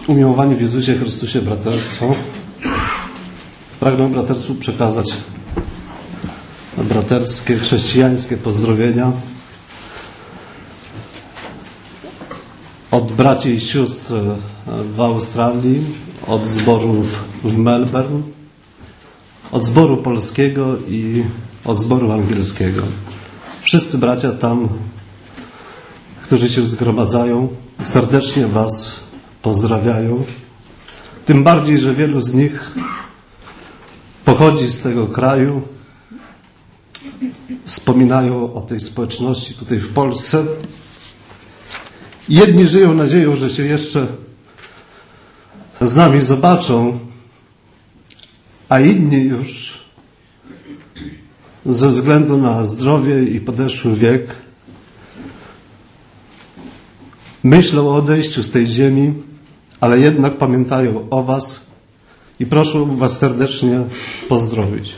Umiłowani w Jezusie Chrystusie braterstwo, pragnę braterstwu przekazać braterskie, chrześcijańskie pozdrowienia od braci i sióstr w Australii, od zborów w Melbourne, od zboru polskiego i od zboru angielskiego. Wszyscy bracia tam, którzy się zgromadzają, serdecznie Was pozdrawiają. Tym bardziej, że wielu z nich pochodzi z tego kraju. Wspominają o tej społeczności tutaj w Polsce. Jedni żyją nadzieją, że się jeszcze z nami zobaczą, a inni już ze względu na zdrowie i podeszły wiek myślą o odejściu z tej ziemi, ale jednak pamiętają o Was i proszę Was serdecznie pozdrowić.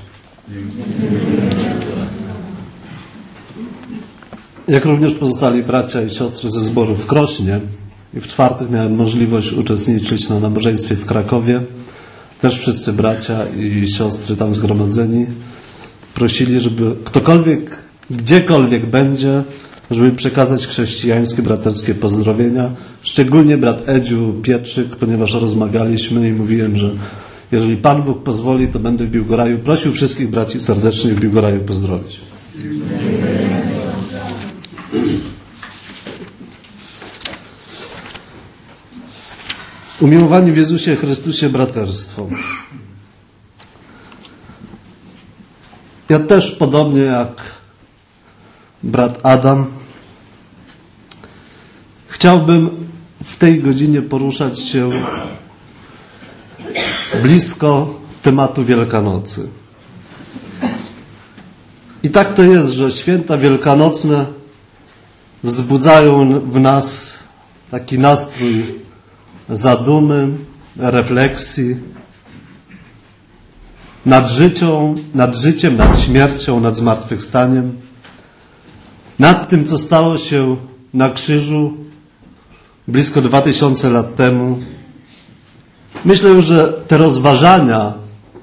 Jak również pozostali bracia i siostry ze zboru w Krośnie. I w czwartek miałem możliwość uczestniczyć na nabożeństwie w Krakowie. Też wszyscy bracia i siostry tam zgromadzeni prosili, żeby ktokolwiek, gdziekolwiek będzie, żeby przekazać chrześcijańskie, braterskie pozdrowienia. Szczególnie brat Edziu Pietrzyk, ponieważ rozmawialiśmy i mówiłem, że jeżeli Pan Bóg pozwoli, to będę w Biłgoraju. Prosił wszystkich braci serdecznie w Biłgoraju pozdrowić. Umiłowani w Jezusie Chrystusie braterstwo. Ja też, podobnie jak brat Adam, chciałbym w tej godzinie poruszać się blisko tematu Wielkanocy. I tak to jest, że święta wielkanocne wzbudzają w nas taki nastrój zadumy, refleksji nad życiem, nad śmiercią, nad zmartwychwstaniem, nad tym, co stało się na krzyżu blisko 2000 lat temu. Myślę, że te rozważania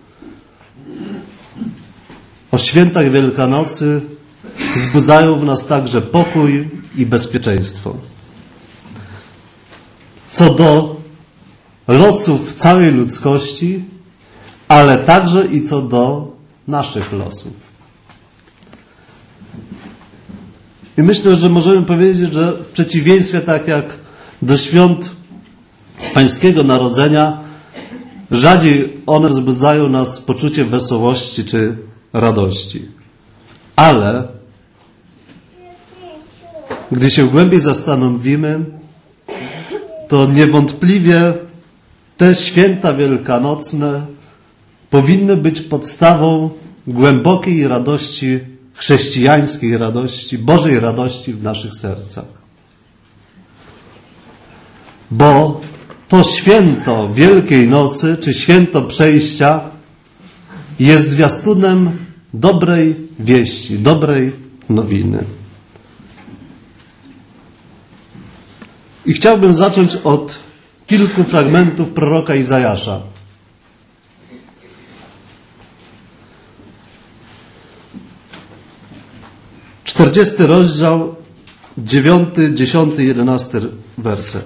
o świętach Wielkanocy wzbudzają w nas także pokój i bezpieczeństwo. Co do losów całej ludzkości, ale także i co do naszych losów. I myślę, że możemy powiedzieć, że w przeciwieństwie tak jak do świąt Pańskiego Narodzenia, rzadziej one wzbudzają nas poczucie wesołości czy radości. Ale gdy się głębiej zastanowimy, to niewątpliwie te święta wielkanocne powinny być podstawą głębokiej radości, chrześcijańskiej radości, Bożej radości w naszych sercach. Bo to święto Wielkiej Nocy, czy święto przejścia jest zwiastunem dobrej wieści, dobrej nowiny. I chciałbym zacząć od kilku fragmentów proroka Izajasza. Czterdziesty rozdział, 9, 10, 11 werset.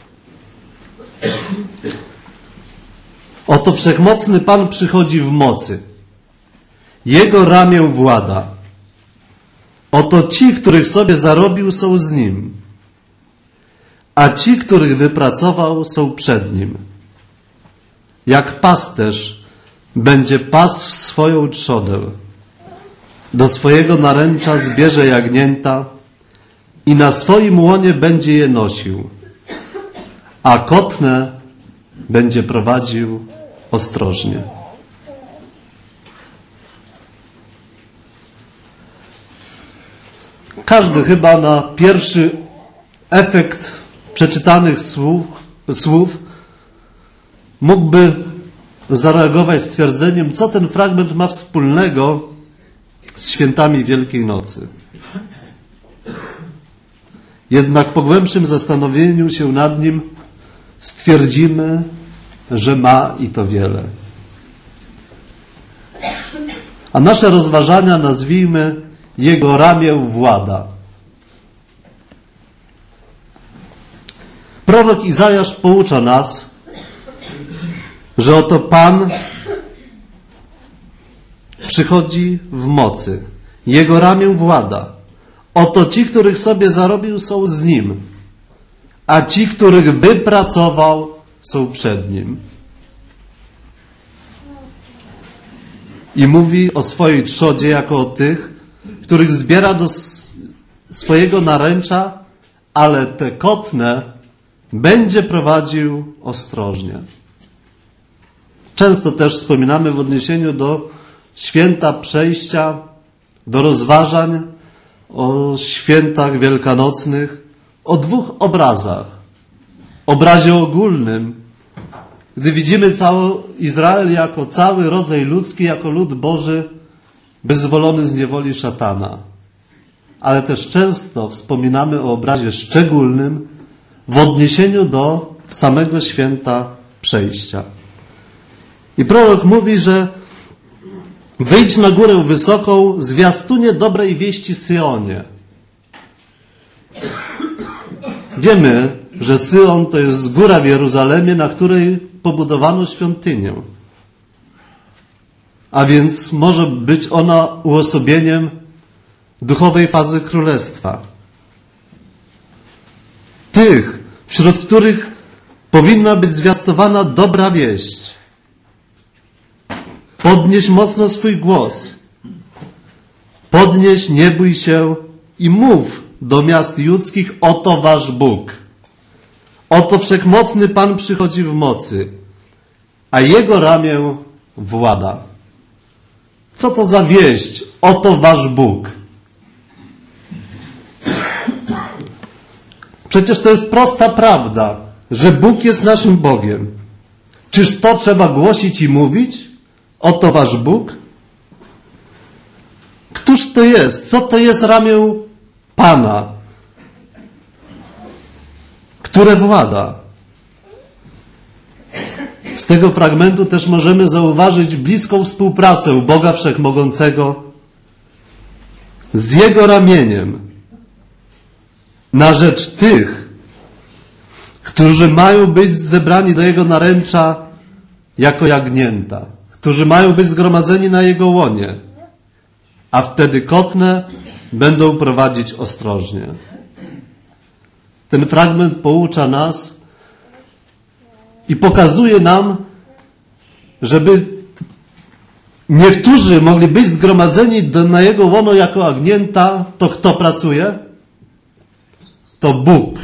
Oto wszechmocny Pan przychodzi w mocy. Jego ramię włada. Oto ci, których sobie zarobił, są z Nim. A ci, których wypracował, są przed Nim. Jak pasterz będzie pasł swoją trzodę. Do swojego naręcza zbierze jagnięta i na swoim łonie będzie je nosił, a kotnę będzie prowadził ostrożnie. Każdy chyba na pierwszy efekt przeczytanych słów mógłby zareagować stwierdzeniem, co ten fragment ma wspólnego z świętami Wielkiej Nocy. Jednak po głębszym zastanowieniu się nad nim stwierdzimy, że ma i to wiele. A nasze rozważania nazwijmy Jego ramię włada. Prorok Izajasz poucza nas, że oto Pan przychodzi w mocy. Jego ramię włada. Oto ci, których sobie zarobił, są z Nim, a ci, których wypracował, są przed Nim. I mówi o swojej trzodzie jako o tych, których zbiera do swojego naręcza, ale te kotne będzie prowadził ostrożnie. Często też wspominamy w odniesieniu do święta przejścia, do rozważań o świętach wielkanocnych, o dwóch obrazach. Obrazie ogólnym, gdy widzimy cały Izrael jako cały rodzaj ludzki, jako lud Boży, wyzwolony z niewoli szatana. Ale też często wspominamy o obrazie szczególnym w odniesieniu do samego święta przejścia. I prorok mówi, że wyjdź na górę wysoką, zwiastunie dobrej wieści Syonie. Wiemy, że Syon to jest góra w Jeruzalemie, na której pobudowano świątynię. A więc może być ona uosobieniem duchowej fazy królestwa. Tych, wśród których powinna być zwiastowana dobra wieść. Podnieś mocno swój głos. Podnieś, nie bój się i mów do miast judzkich, oto wasz Bóg. Oto wszechmocny Pan przychodzi w mocy, a Jego ramię włada. Co to za wieść? Oto wasz Bóg. Przecież to jest prosta prawda, że Bóg jest naszym Bogiem. Czyż to trzeba głosić i mówić? Oto wasz Bóg? Któż to jest? Co to jest ramię Pana, które włada? Z tego fragmentu też możemy zauważyć bliską współpracę Boga Wszechmogącego z Jego ramieniem na rzecz tych, którzy mają być zebrani do Jego naręcza jako jagnięta, którzy mają być zgromadzeni na Jego łonie, a wtedy kotne będą prowadzić ostrożnie. Ten fragment poucza nas i pokazuje nam, żeby niektórzy mogli być zgromadzeni na Jego łono jako jagnięta, to kto pracuje? To Bóg.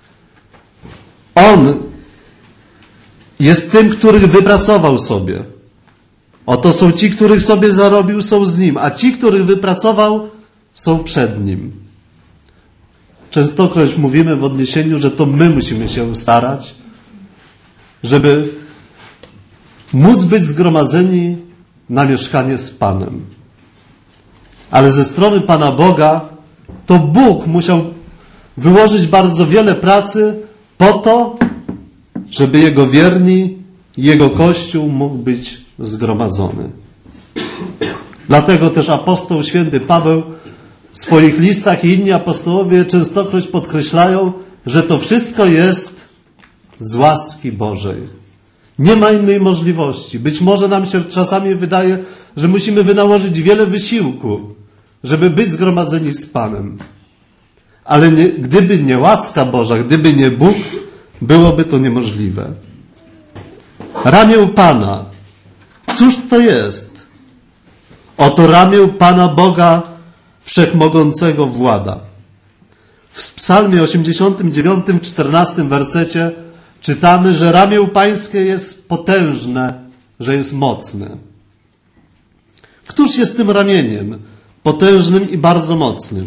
On jest tym, których wypracował sobie. Oto są ci, których sobie zarobił, są z Nim, a ci, których wypracował, są przed Nim. Częstokroć mówimy w odniesieniu, że to my musimy się starać, żeby móc być zgromadzeni na mieszkanie z Panem. Ale ze strony Pana Boga to Bóg musiał wyłożyć bardzo wiele pracy po to, żeby Jego wierni, Jego Kościół mógł być zgromadzony. Dlatego też apostoł święty Paweł w swoich listach i inni apostołowie częstokroć podkreślają, że to wszystko jest z łaski Bożej. Nie ma innej możliwości. Być może nam się czasami wydaje, że musimy wynalożyć wiele wysiłku, żeby być zgromadzeni z Panem. Ale gdyby nie łaska Boża, gdyby nie Bóg, byłoby to niemożliwe. Ramię Pana. Cóż to jest? Oto ramię Pana Boga Wszechmogącego włada. W Psalmie 89, 14 wersecie czytamy, że ramię Pańskie jest potężne, że jest mocne. Któż jest tym ramieniem? Potężnym i bardzo mocnym.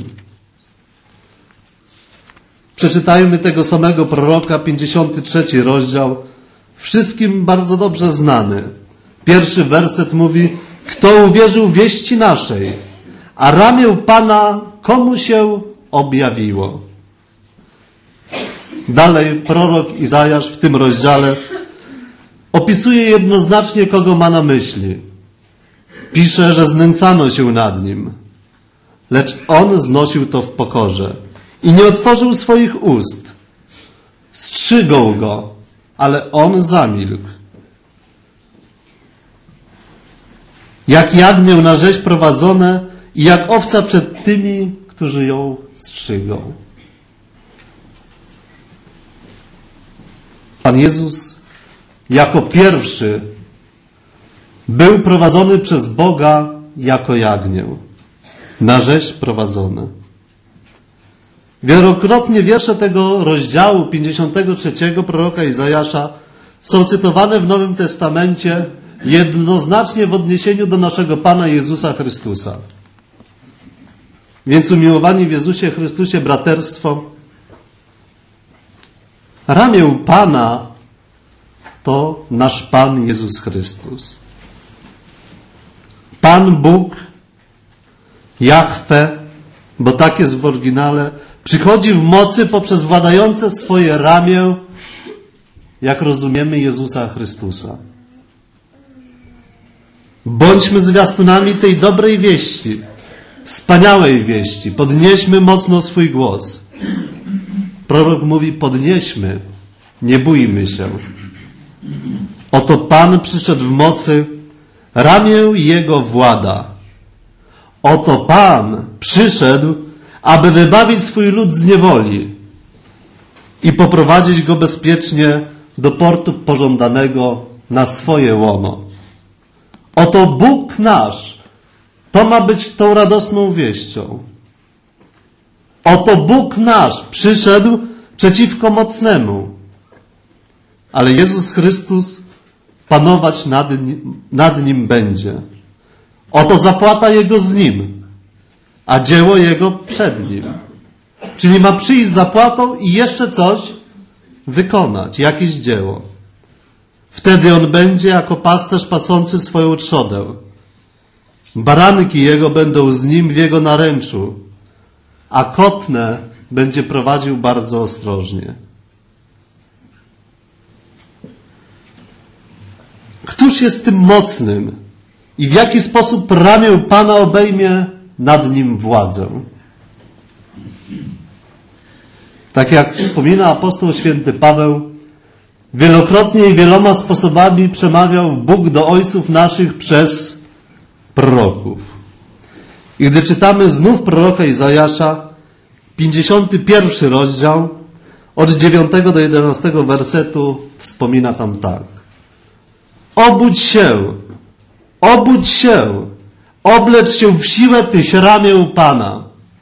Przeczytajmy tego samego proroka, 53 rozdział, wszystkim bardzo dobrze znany. Pierwszy werset mówi, kto uwierzył wieści naszej, a ramię Pana komu się objawiło. Dalej prorok Izajasz w tym rozdziale opisuje jednoznacznie, kogo ma na myśli. Pisze, że znęcano się nad nim, lecz on znosił to w pokorze i nie otworzył swoich ust. Strzygą go, ale on zamilkł. Jak jagnię na rzeź prowadzone i jak owca przed tymi, którzy ją strzygą. Pan Jezus jako pierwszy był prowadzony przez Boga jako jagnię, na rzeź prowadzone. Wielokrotnie wiersze tego rozdziału 53 proroka Izajasza są cytowane w Nowym Testamencie jednoznacznie w odniesieniu do naszego Pana Jezusa Chrystusa. Więc umiłowani w Jezusie Chrystusie braterstwo, ramię Pana to nasz Pan Jezus Chrystus. Pan Bóg, Jahwe, bo tak jest w oryginale, przychodzi w mocy poprzez władające swoje ramię, jak rozumiemy, Jezusa Chrystusa. Bądźmy zwiastunami tej dobrej wieści, wspaniałej wieści. Podnieśmy mocno swój głos. Prorok mówi, podnieśmy, nie bójmy się. Oto Pan przyszedł w mocy, ramię Jego włada. Oto Pan przyszedł, aby wybawić swój lud z niewoli i poprowadzić go bezpiecznie do portu pożądanego na swoje łono. Oto Bóg nasz, to ma być tą radosną wieścią. Oto Bóg nasz przyszedł przeciwko mocnemu, ale Jezus Chrystus panować nad nim będzie. Oto zapłata Jego z nim, a dzieło Jego przed nim. Czyli ma przyjść z zapłatą i jeszcze coś wykonać, jakieś dzieło. Wtedy on będzie jako pasterz pasący swoją trzodę. Baranki jego będą z nim w jego naręczu, a kotnę będzie prowadził bardzo ostrożnie. Któż jest tym mocnym i w jaki sposób ramię Pana obejmie nad nim władzę? Tak jak wspomina apostoł święty Paweł, wielokrotnie i wieloma sposobami przemawiał Bóg do ojców naszych przez proroków. I gdy czytamy znów proroka Izajasza, 51 rozdział, od 9 do 11 wersetu, wspomina tam tak. Obudź się, oblecz się w siłę tyś ramię Pana.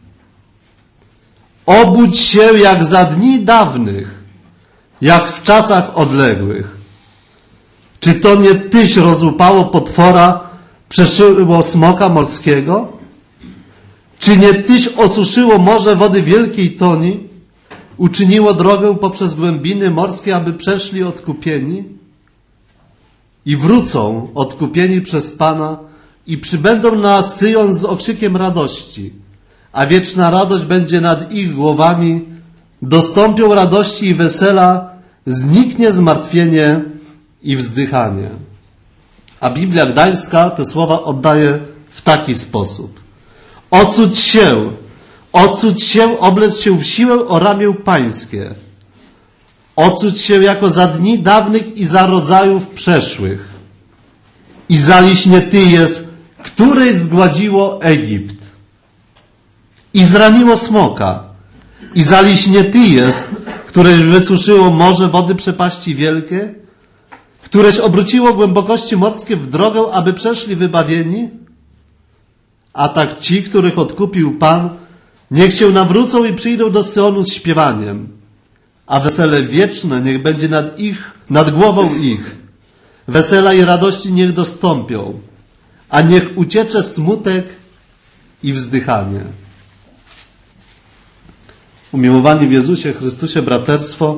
Obudź się jak za dni dawnych, jak w czasach odległych. Czy to nie tyś rozłupało potwora, przeszyło smoka morskiego? Czy nie tyś osuszyło morze wody wielkiej toni, uczyniło drogę poprzez głębiny morskie, aby przeszli odkupieni? I wrócą odkupieni przez Pana i przybędą na Syjon z okrzykiem radości, a wieczna radość będzie nad ich głowami, dostąpią radości i wesela, zniknie zmartwienie i wzdychanie. A Biblia Gdańska te słowa oddaje w taki sposób. Ocuć się, oblecz się w siłę o ramię pańskie. Ocuć się jako za dni dawnych i za rodzajów przeszłych. I zaliśnie ty jest, któreś zgładziło Egipt. I zraniło smoka. I zaliśnie ty jest, któreś wysuszyło morze wody przepaści wielkie, któreś obróciło głębokości morskie w drogę, aby przeszli wybawieni. A tak ci, których odkupił Pan, niech się nawrócą i przyjdą do Syjonu z śpiewaniem. A wesele wieczne niech będzie nad głową ich. Wesela i radości niech dostąpią, a niech uciecze smutek i wzdychanie. Umiłowani w Jezusie Chrystusie braterstwo,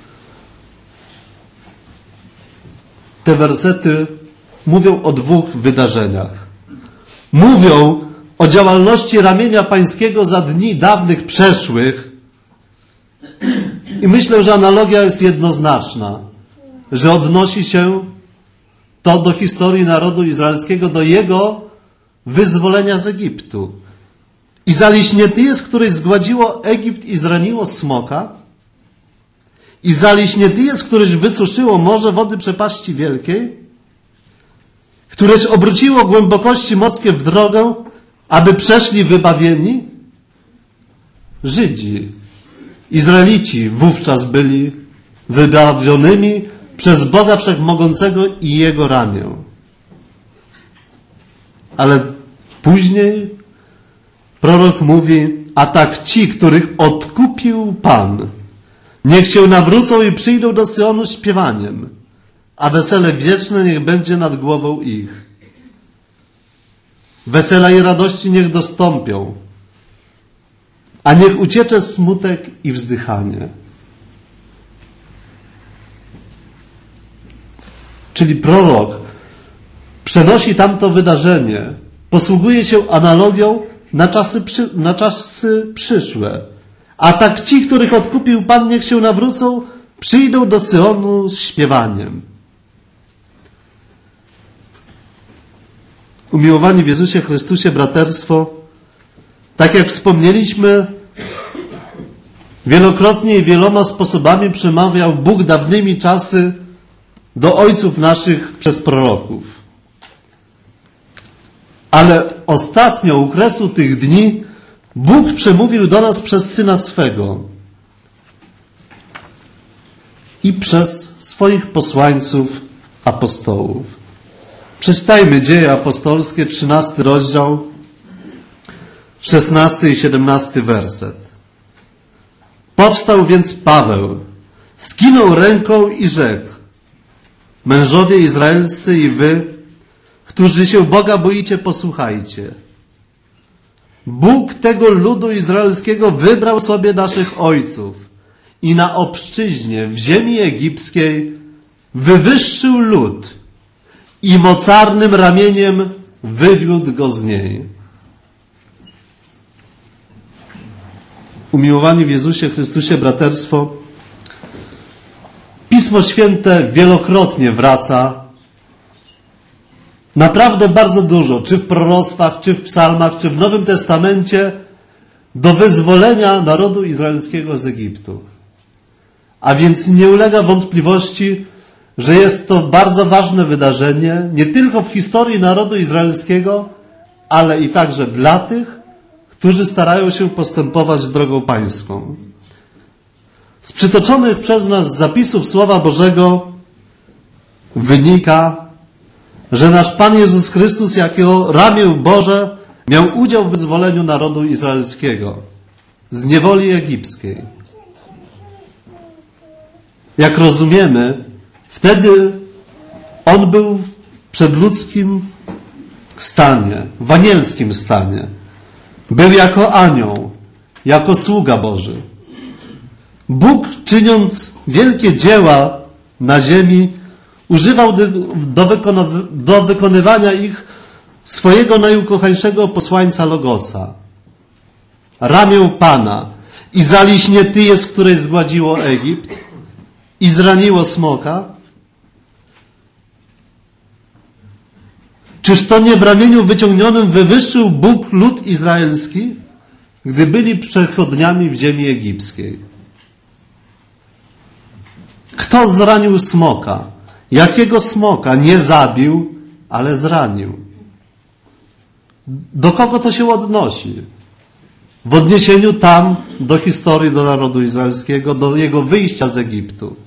te wersety mówią o dwóch wydarzeniach. Mówią o działalności ramienia pańskiego za dni dawnych przeszłych I myślę, że analogia jest jednoznaczna, że odnosi się to do historii narodu izraelskiego, do jego wyzwolenia z Egiptu. I zaliśnięty jest, któreś zgładziło Egipt i zraniło smoka, i zaliśnięty jest, któreś wysuszyło morze wody przepaści wielkiej, któreś obróciło głębokości morskie w drogę, aby przeszli wybawieni. Żydzi, Izraelici wówczas byli wybawionymi przez Boga Wszechmogącego i Jego ramię. Ale później prorok mówi, a tak ci, których odkupił Pan, niech się nawrócą i przyjdą do Syjonu śpiewaniem, a wesele wieczne niech będzie nad głową ich. Wesela i radości niech dostąpią, a niech uciecze smutek i wzdychanie. Czyli prorok przenosi tamto wydarzenie, posługuje się analogią na czasy przyszłe. A tak ci, których odkupił Pan, niech się nawrócą, przyjdą do Syjonu z śpiewaniem. Umiłowani w Jezusie Chrystusie, braterstwo, tak jak wspomnieliśmy, wielokrotnie i wieloma sposobami przemawiał Bóg dawnymi czasy do ojców naszych przez proroków. Ale ostatnio, u kresu tych dni, Bóg przemówił do nas przez Syna swego i przez swoich posłańców, apostołów. Przeczytajmy Dzieje Apostolskie, 13 rozdział, 16 i 17 werset. Powstał więc Paweł, skinął ręką i rzekł: mężowie izraelscy i wy, którzy się Boga boicie, posłuchajcie. Bóg tego ludu izraelskiego wybrał sobie naszych ojców i na obszczyźnie w ziemi egipskiej wywyższył lud i mocarnym ramieniem wywiódł go z niej. Umiłowani w Jezusie Chrystusie, braterstwo, Pismo Święte wielokrotnie wraca, naprawdę bardzo dużo, czy w proroctwach, czy w psalmach, czy w Nowym Testamencie, do wyzwolenia narodu izraelskiego z Egiptu. A więc nie ulega wątpliwości, że jest to bardzo ważne wydarzenie, nie tylko w historii narodu izraelskiego, ale i także dla tych, którzy starają się postępować drogą pańską. Z przytoczonych przez nas zapisów Słowa Bożego wynika, że nasz Pan Jezus Chrystus jako ramię Boże miał udział w wyzwoleniu narodu izraelskiego z niewoli egipskiej. Jak rozumiemy, wtedy On był w przedludzkim stanie, w anielskim stanie. Był jako anioł, jako sługa Boży. Bóg, czyniąc wielkie dzieła na ziemi, używał do wykonywania ich swojego najukochańszego posłańca Logosa. Ramię Pana i zaliśnie tyje, z której zgładziło Egipt i zraniło smoka. Czyż to nie w ramieniu wyciągnionym wywyższył Bóg lud izraelski, gdy byli przechodniami w ziemi egipskiej? Kto zranił smoka? Jakiego smoka? Nie zabił, ale zranił. Do kogo to się odnosi? W odniesieniu tam do historii, do narodu izraelskiego, do jego wyjścia z Egiptu.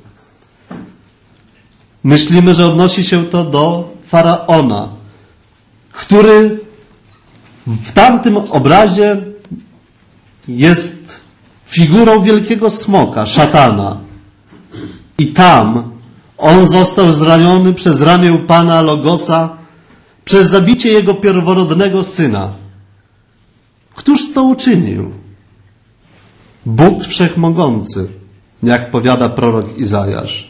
Myślimy, że odnosi się to do Faraona, który w tamtym obrazie jest figurą wielkiego smoka, szatana. I tam on został zraniony przez ramię Pana Logosa przez zabicie jego pierworodnego syna. Któż to uczynił? Bóg Wszechmogący, jak powiada prorok Izajasz.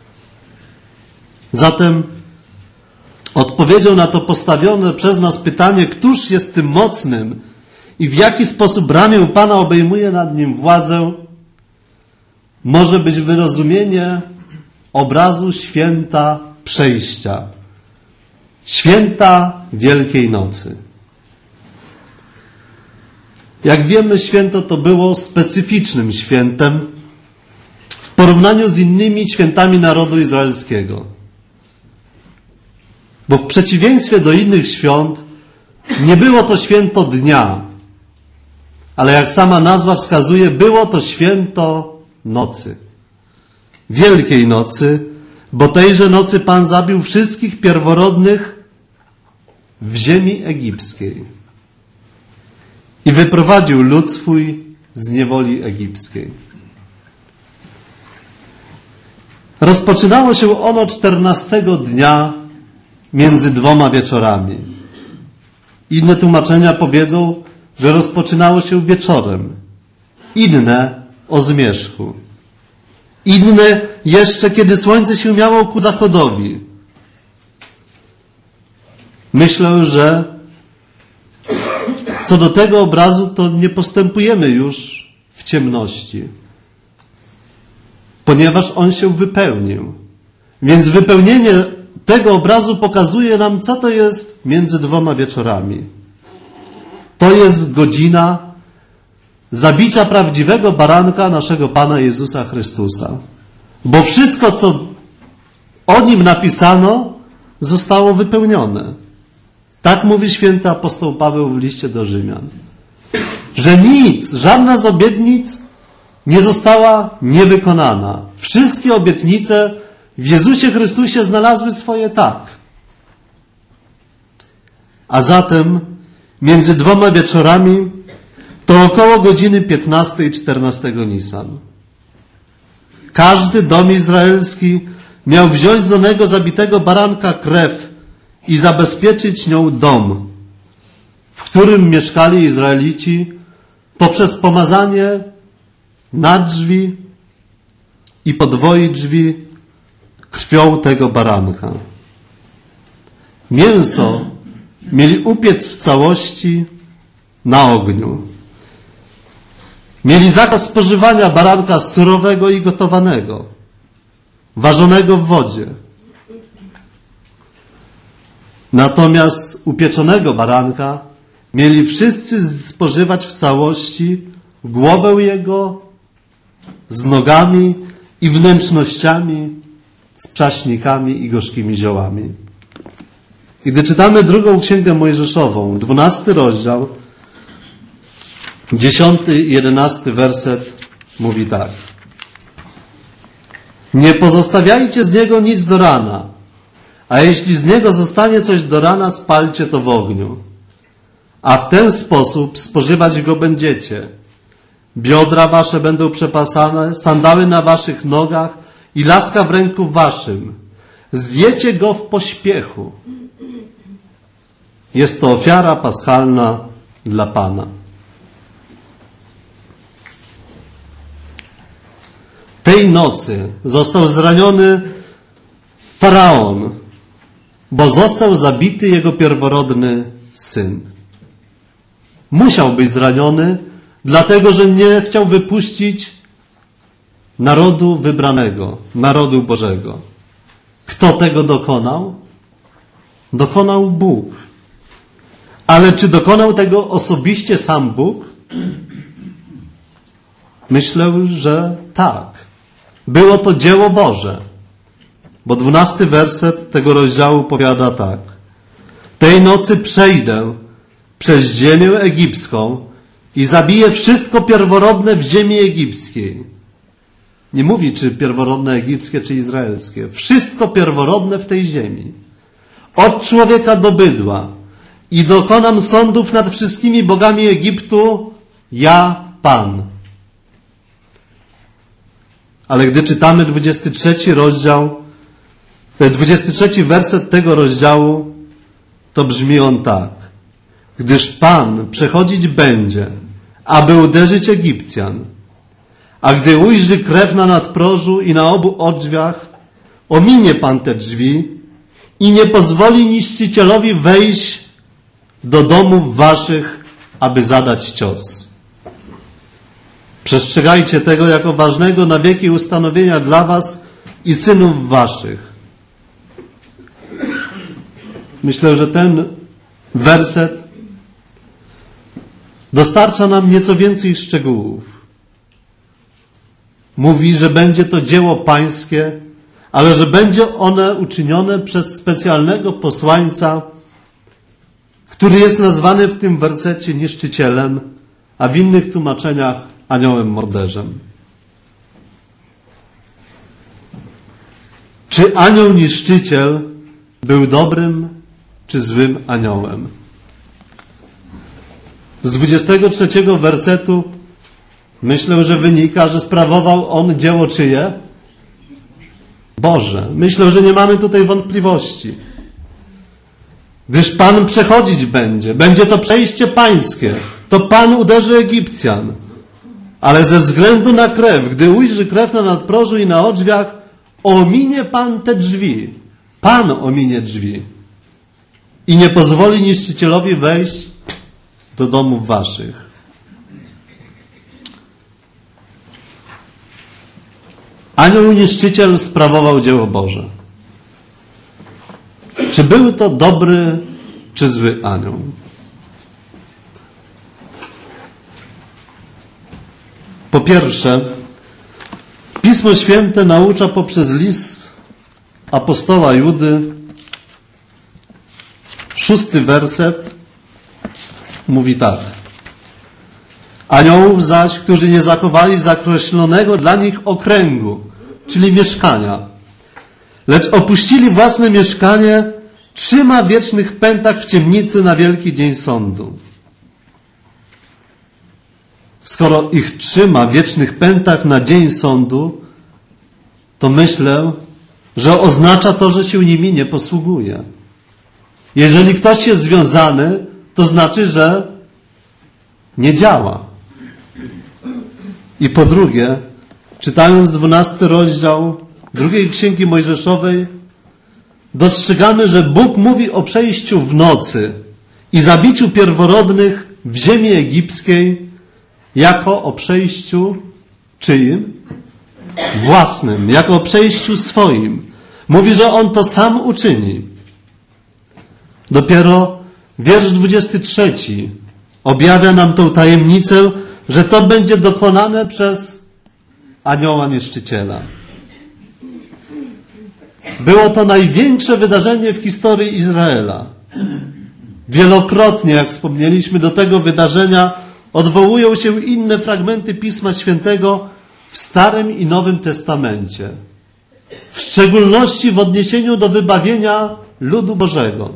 Zatem odpowiedzią na to postawione przez nas pytanie, któż jest tym mocnym i w jaki sposób ramię Pana obejmuje nad nim władzę, może być wyrozumienie obrazu święta przejścia, święta Wielkiej Nocy. Jak wiemy, święto to było specyficznym świętem w porównaniu z innymi świętami narodu izraelskiego. Bo w przeciwieństwie do innych świąt nie było to święto dnia, ale jak sama nazwa wskazuje, było to święto nocy. Wielkiej Nocy, bo tejże nocy Pan zabił wszystkich pierworodnych w ziemi egipskiej i wyprowadził lud swój z niewoli egipskiej. Rozpoczynało się ono 14 dnia między 2 wieczorami. Inne tłumaczenia powiedzą, że rozpoczynało się wieczorem. Inne o zmierzchu. Inne jeszcze, kiedy słońce się miało ku zachodowi. Myślę, że co do tego obrazu, to nie postępujemy już w ciemności, ponieważ on się wypełnił. Więc wypełnienie tego obrazu pokazuje nam, co to jest między 2 wieczorami. To jest godzina zabicia prawdziwego baranka naszego Pana Jezusa Chrystusa. Bo wszystko, co o Nim napisano, zostało wypełnione. Tak mówi święty apostoł Paweł w liście do Rzymian. Że nic, żadna z obietnic nie została niewykonana. Wszystkie obietnice w Jezusie Chrystusie znalazły swoje tak. A zatem między 2 wieczorami to około godziny 15 i 14 Nisan. Każdy dom izraelski miał wziąć z onego zabitego baranka krew i zabezpieczyć nią dom, w którym mieszkali Izraelici, poprzez pomazanie na drzwi i podwoi drzwi krwią tego baranka. Mięso mieli upiec w całości na ogniu. Mieli zakaz spożywania baranka surowego i gotowanego, ważonego w wodzie. Natomiast upieczonego baranka mieli wszyscy spożywać w całości głowę jego z nogami i wnętrznościami, z przaśnikami i gorzkimi ziołami. I gdy czytamy 2 Księgę Mojżeszową, 12 rozdział, 10 i 11 werset mówi tak. Nie pozostawiajcie z niego nic do rana, a jeśli z niego zostanie coś do rana, spalcie to w ogniu. A w ten sposób spożywać go będziecie. Biodra wasze będą przepasane, sandały na waszych nogach i laska w ręku waszym. Zjecie go w pośpiechu. Jest to ofiara paschalna dla Pana. Tej nocy został zraniony Faraon, bo został zabity jego pierworodny syn. Musiał być zraniony, dlatego że nie chciał wypuścić narodu wybranego, narodu Bożego. Kto tego dokonał? Dokonał Bóg. Ale czy dokonał tego osobiście sam Bóg? Myślę, że tak. Było to dzieło Boże. Bo 12 werset tego rozdziału powiada tak. Tej nocy przejdę przez ziemię egipską i zabiję wszystko pierworodne w ziemi egipskiej. Nie mówi, czy pierworodne egipskie, czy izraelskie. Wszystko pierworodne w tej ziemi. Od człowieka do bydła. I dokonam sądów nad wszystkimi bogami Egiptu, ja, Pan. Ale gdy czytamy 23 rozdział, 23 werset tego rozdziału, to brzmi on tak. Gdyż Pan przechodzić będzie, aby uderzyć Egipcjan, a gdy ujrzy krew na nadprożu i na obu odrzwiach, ominie Pan te drzwi i nie pozwoli niszczycielowi wejść do domów waszych, aby zadać cios. Przestrzegajcie tego jako ważnego na wieki ustanowienia dla was i synów waszych. Myślę, że ten werset dostarcza nam nieco więcej szczegółów. Mówi, że będzie to dzieło pańskie, ale że będzie one uczynione przez specjalnego posłańca, który jest nazwany w tym wersecie niszczycielem, a w innych tłumaczeniach aniołem morderzem. Czy anioł niszczyciel był dobrym czy złym aniołem? Z 23 wersetu myślę, że wynika, że sprawował on dzieło czyje? Boże. Myślę, że nie mamy tutaj wątpliwości. Gdyż Pan przechodzić będzie to przejście pańskie, to Pan uderzy Egipcjan. Ale ze względu na krew, gdy ujrzy krew na nadprożu i na odrzwiach, ominie Pan te drzwi. Pan ominie drzwi i nie pozwoli niszczycielowi wejść do domów waszych. Anioł niszczyciel sprawował dzieło Boże. Czy był to dobry czy zły anioł? Po pierwsze, Pismo Święte naucza poprzez list apostoła Judy, 6 werset, mówi tak. Aniołów zaś, którzy nie zachowali zakreślonego dla nich okręgu, czyli mieszkania, lecz opuścili własne mieszkanie, trzyma w wiecznych pętach w ciemnicy na wielki dzień sądu. Skoro ich trzyma w wiecznych pętach na dzień sądu, to myślę, że oznacza to, że się nimi nie posługuje. Jeżeli ktoś jest związany, to znaczy, że nie działa. I po drugie, czytając 12 rozdział drugiej Księgi Mojżeszowej, dostrzegamy, że Bóg mówi o przejściu w nocy i zabiciu pierworodnych w ziemi egipskiej jako o przejściu czyim? Własnym, jako o przejściu swoim. Mówi, że On to sam uczyni. Dopiero wiersz 23 objawia nam tą tajemnicę, że to będzie dokonane przez anioła niszczyciela. Było to największe wydarzenie w historii Izraela. Wielokrotnie, jak wspomnieliśmy, do tego wydarzenia odwołują się inne fragmenty Pisma Świętego w Starym i Nowym Testamencie. W szczególności w odniesieniu do wybawienia ludu Bożego.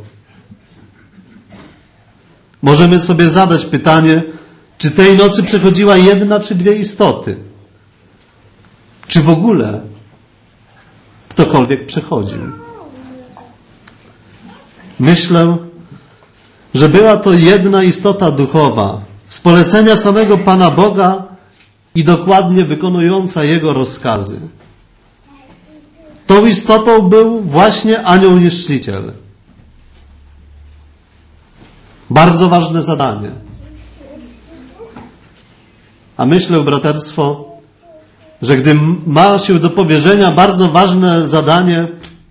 Możemy sobie zadać pytanie, czy tej nocy przechodziła jedna czy dwie istoty? Czy w ogóle ktokolwiek przechodził? Myślę, że była to jedna istota duchowa, z polecenia samego Pana Boga i dokładnie wykonująca Jego rozkazy. Tą istotą był właśnie anioł niszczyciel. Bardzo ważne zadanie. A myślę, braterstwo, że gdy ma się do powierzenia bardzo ważne zadanie,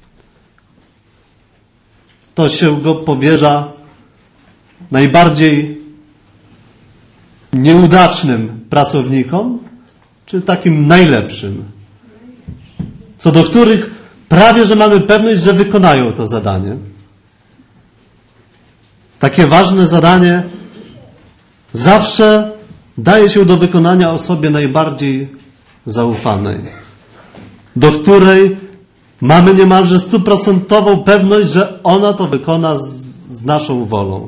to się go powierza najbardziej nieudacznym pracownikom, czy takim najlepszym, co do których prawie że mamy pewność, że wykonają to zadanie. Takie ważne zadanie zawsze daje się do wykonania osobie najbardziej zaufanej, do której mamy niemalże 100% pewność, że ona to wykona z naszą wolą.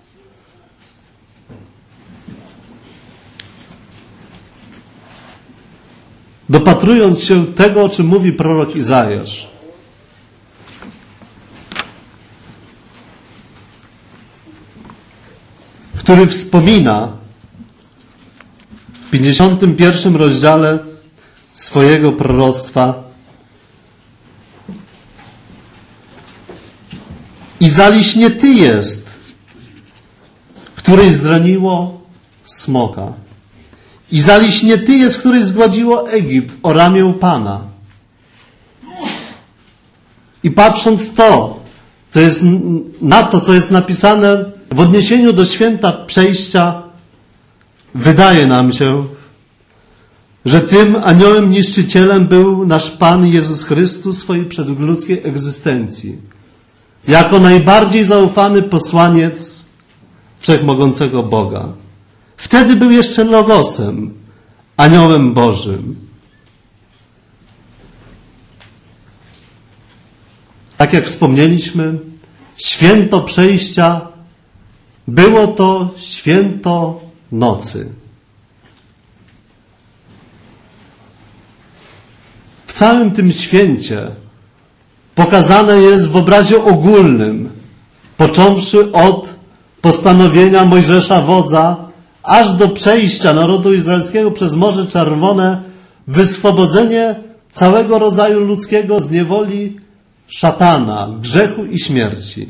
Dopatrując się tego, o czym mówi prorok Izajasz, który wspomina w 51 rozdziale swojego proroctwa: Izaliś nie ty jest, której zraniło smoka I zaliśnięty jest, któryś zgładziło Egipt o ramię Pana. I patrząc na to, co jest napisane w odniesieniu do święta przejścia, wydaje nam się, że tym aniołem niszczycielem był nasz Pan Jezus Chrystus w swojej przedludzkiej egzystencji. Jako najbardziej zaufany posłaniec Wszechmogącego Boga. Wtedy był jeszcze Logosem, aniołem Bożym. Tak jak wspomnieliśmy, święto przejścia było to święto nocy. W całym tym święcie pokazane jest w obrazie ogólnym, począwszy od postanowienia Mojżesza wodza, aż do przejścia narodu izraelskiego przez Morze Czerwone, wyswobodzenie całego rodzaju ludzkiego z niewoli szatana, grzechu i śmierci.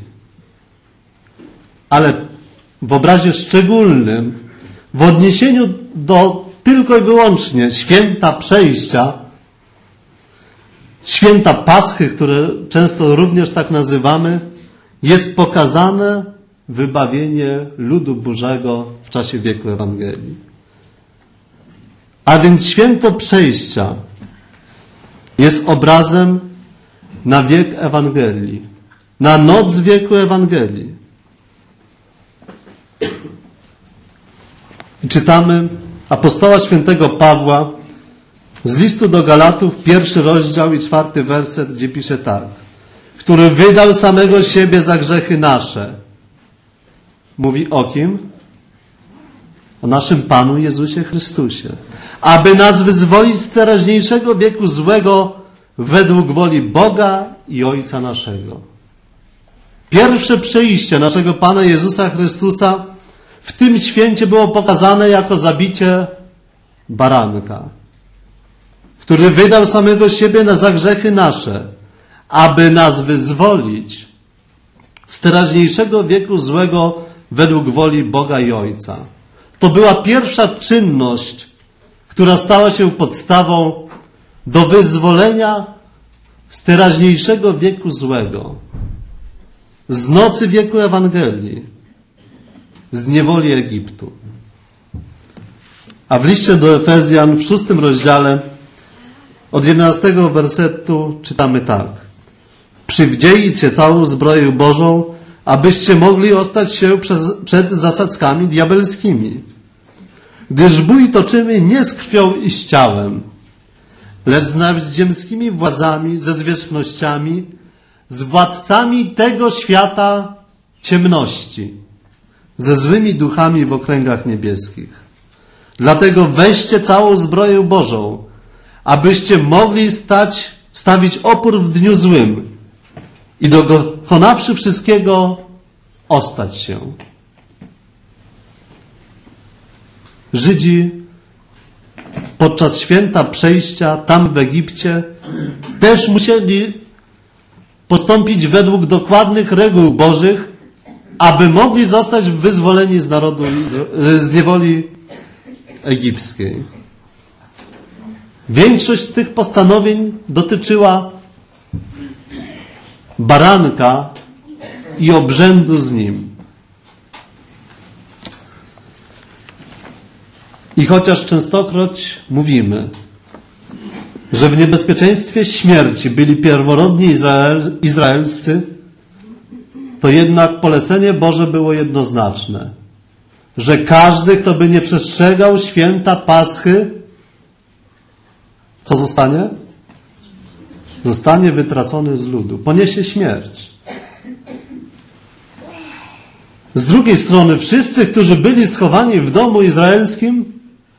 Ale w obrazie szczególnym, w odniesieniu do tylko i wyłącznie święta przejścia, święta Paschy, które często również tak nazywamy, jest pokazane wybawienie ludu Bożego w czasie wieku Ewangelii. A więc święto przejścia jest obrazem na wiek Ewangelii, na noc wieku Ewangelii. I czytamy apostoła świętego Pawła z listu do Galatów, 1 rozdział i 4 werset, gdzie pisze tak: który wydał samego siebie za grzechy nasze. Mówi o kim? O naszym Panu Jezusie Chrystusie. Aby nas wyzwolić z teraźniejszego wieku złego według woli Boga i Ojca naszego. Pierwsze przyjście naszego Pana Jezusa Chrystusa w tym święcie było pokazane jako zabicie baranka, który wydał samego siebie za grzechy nasze, aby nas wyzwolić z teraźniejszego wieku złego według woli Boga i Ojca. To była pierwsza czynność, która stała się podstawą do wyzwolenia z teraźniejszego wieku złego, z nocy wieku Ewangelii, z niewoli Egiptu. A w liście do Efezjan w 6 rozdziale od 11 wersetu czytamy tak: przywdziejcie całą zbroję Bożą, abyście mogli ostać się przed zasadzkami diabelskimi. Gdyż bój toczymy nie z krwią i z ciałem, lecz z nadziemskimi władzami, ze zwierzchnościami, z władcami tego świata ciemności, ze złymi duchami w okręgach niebieskich. Dlatego weźcie całą zbroję Bożą, abyście mogli stawić opór w dniu złym i dokonawszy wszystkiego ostać się. Żydzi podczas święta przejścia tam w Egipcie też musieli postąpić według dokładnych reguł Bożych, aby mogli zostać wyzwoleni z niewoli egipskiej. Większość z tych postanowień dotyczyła baranka i obrzędu z nim. I chociaż częstokroć mówimy, że w niebezpieczeństwie śmierci byli pierworodni izraelscy, to jednak polecenie Boże było jednoznaczne, że każdy, kto by nie przestrzegał święta Paschy, co zostanie? Zostanie wytracony z ludu. Poniesie śmierć. Z drugiej strony wszyscy, którzy byli schowani w domu izraelskim,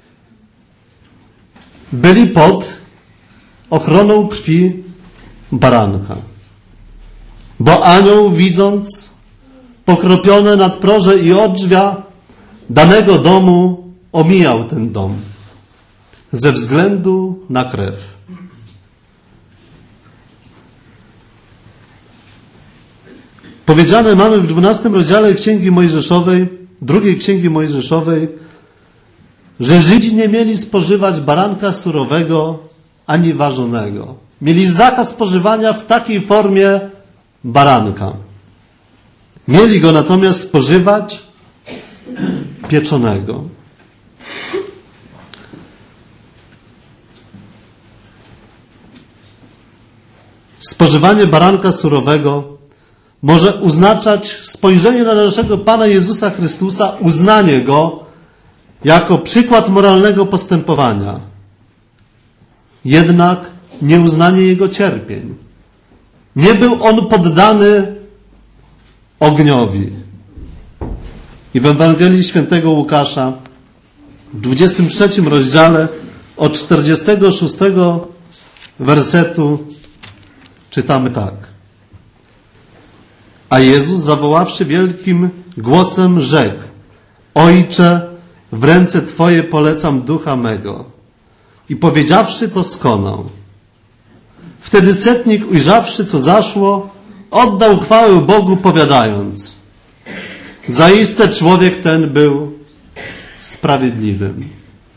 byli pod ochroną krwi baranka. Bo anioł, widząc pokropione nadproże i odrzwia danego domu, omijał ten dom ze względu na krew. Powiedziane mamy w 12 rozdziale Księgi Mojżeszowej, drugiej Księgi Mojżeszowej, że Żydzi nie mieli spożywać baranka surowego ani ważonego. Mieli zakaz spożywania w takiej formie baranka. Mieli go natomiast spożywać pieczonego. Spożywanie baranka surowego może oznaczać spojrzenie na naszego Pana Jezusa Chrystusa, uznanie Go jako przykład moralnego postępowania. Jednak nieuznanie Jego cierpień. Nie był On poddany ogniowi. I w Ewangelii Świętego Łukasza w 23 rozdziale od 46 wersetu czytamy tak. A Jezus, zawoławszy wielkim głosem, rzekł: Ojcze, w ręce Twoje polecam ducha mego. I powiedziawszy to, skonał. Wtedy setnik, ujrzawszy, co zaszło, oddał chwałę Bogu, powiadając: Zaiste człowiek ten był sprawiedliwym.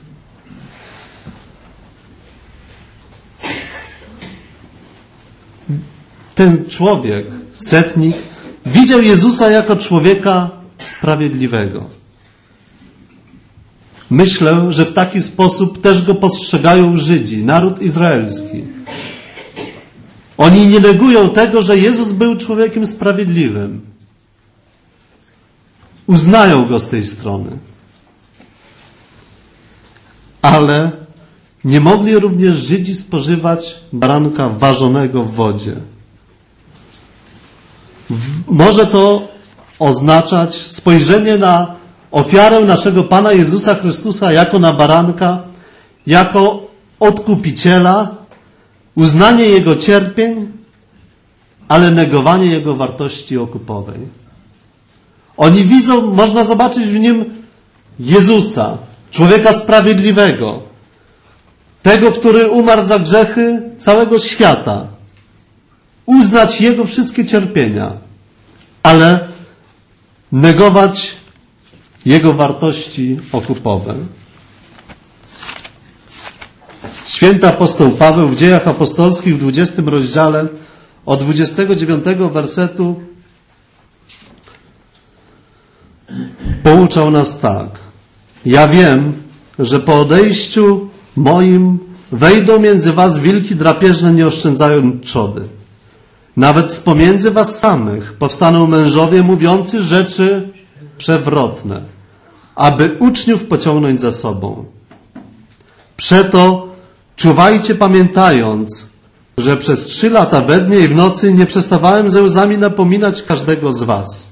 Ten człowiek, setnik, widział Jezusa jako człowieka sprawiedliwego. Myślę, że w taki sposób też go postrzegają Żydzi, naród izraelski. Oni nie negują tego, że Jezus był człowiekiem sprawiedliwym. Uznają go z tej strony. Ale nie mogli również Żydzi spożywać baranka ważonego w wodzie. Może to oznaczać spojrzenie na ofiarę naszego Pana Jezusa Chrystusa jako na baranka, jako odkupiciela, uznanie Jego cierpień, ale negowanie Jego wartości okupowej. Oni widzą, można zobaczyć w Nim Jezusa, człowieka sprawiedliwego, tego, który umarł za grzechy całego świata, uznać Jego wszystkie cierpienia, ale negować Jego wartości okupowe. Święty apostoł Paweł w Dziejach Apostolskich w 20 rozdziale od 29 wersetu pouczał nas tak. Ja wiem, że po odejściu moim wejdą między was wilki drapieżne, nie oszczędzając trzody. Nawet z pomiędzy was samych powstaną mężowie mówiący rzeczy przewrotne, aby uczniów pociągnąć za sobą. Przeto czuwajcie, pamiętając, że przez 3 lata we dnie i w nocy nie przestawałem ze łzami napominać każdego z was.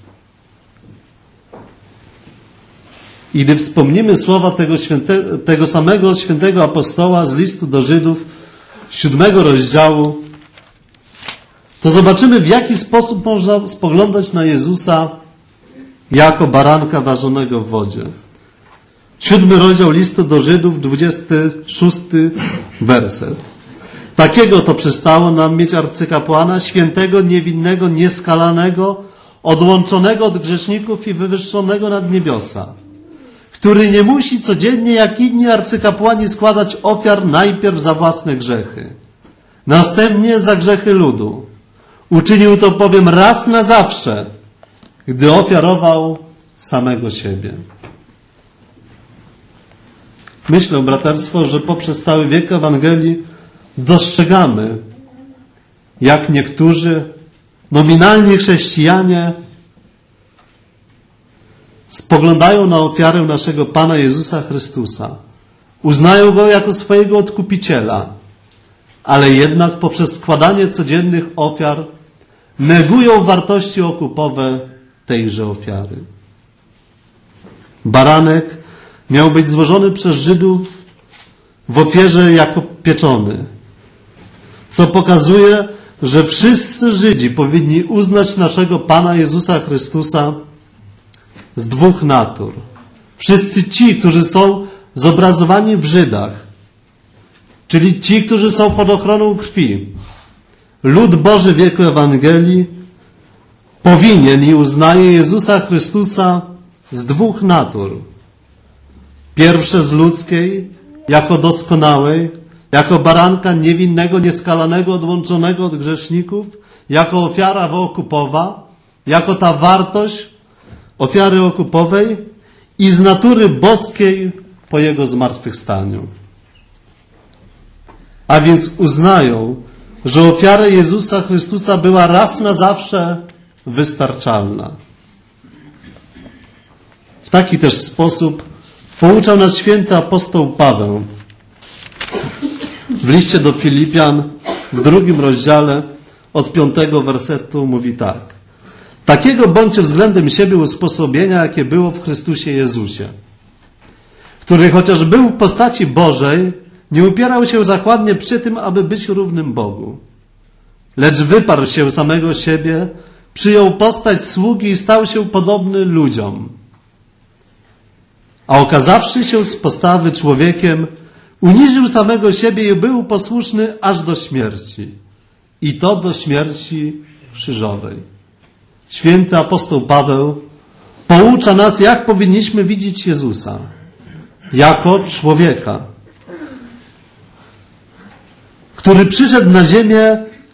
I gdy wspomnimy słowa tego samego świętego apostoła z listu do Żydów, 7 rozdziału, to zobaczymy, w jaki sposób można spoglądać na Jezusa jako baranka ważonego w wodzie. 7 rozdział listu do Żydów, 26 werset. Takiego to przystało nam mieć arcykapłana, świętego, niewinnego, nieskalanego, odłączonego od grzeszników i wywyższonego nad niebiosa, który nie musi codziennie jak inni arcykapłani składać ofiar najpierw za własne grzechy, następnie za grzechy ludu. Uczynił to bowiem raz na zawsze, gdy ofiarował samego siebie. Myślę, braterstwo, że poprzez cały wiek Ewangelii dostrzegamy, jak niektórzy nominalni chrześcijanie spoglądają na ofiarę naszego Pana Jezusa Chrystusa. Uznają Go jako swojego odkupiciela, ale jednak poprzez składanie codziennych ofiar negują wartości okupowe tejże ofiary. Baranek miał być złożony przez Żydów w ofierze jako pieczony, co pokazuje, że wszyscy Żydzi powinni uznać naszego Pana Jezusa Chrystusa z 2 natur. Wszyscy ci, którzy są zobrazowani w Żydach, czyli ci, którzy są pod ochroną krwi, lud Boży wieku Ewangelii powinien i uznaje Jezusa Chrystusa z 2 natur. pierwsze z ludzkiej, jako doskonałej, jako baranka niewinnego, nieskalanego, odłączonego od grzeszników, jako ofiara wookupowa, jako ta wartość ofiary okupowej i z natury boskiej po Jego zmartwychwstaniu. A więc uznają, że ofiara Jezusa Chrystusa była raz na zawsze wystarczalna. W taki też sposób pouczał nas święty apostoł Paweł. W liście do Filipian w 2 rozdziale od 5 wersetu mówi tak. Takiego bądźcie względem siebie usposobienia, jakie było w Chrystusie Jezusie, który chociaż był w postaci Bożej, nie upierał się zachładnie przy tym, aby być równym Bogu. Lecz wyparł się samego siebie, przyjął postać sługi i stał się podobny ludziom. A okazawszy się z postawy człowiekiem, uniżył samego siebie i był posłuszny aż do śmierci. I to do śmierci krzyżowej. Święty apostoł Paweł poucza nas, jak powinniśmy widzieć Jezusa. Jako człowieka, który przyszedł na ziemię,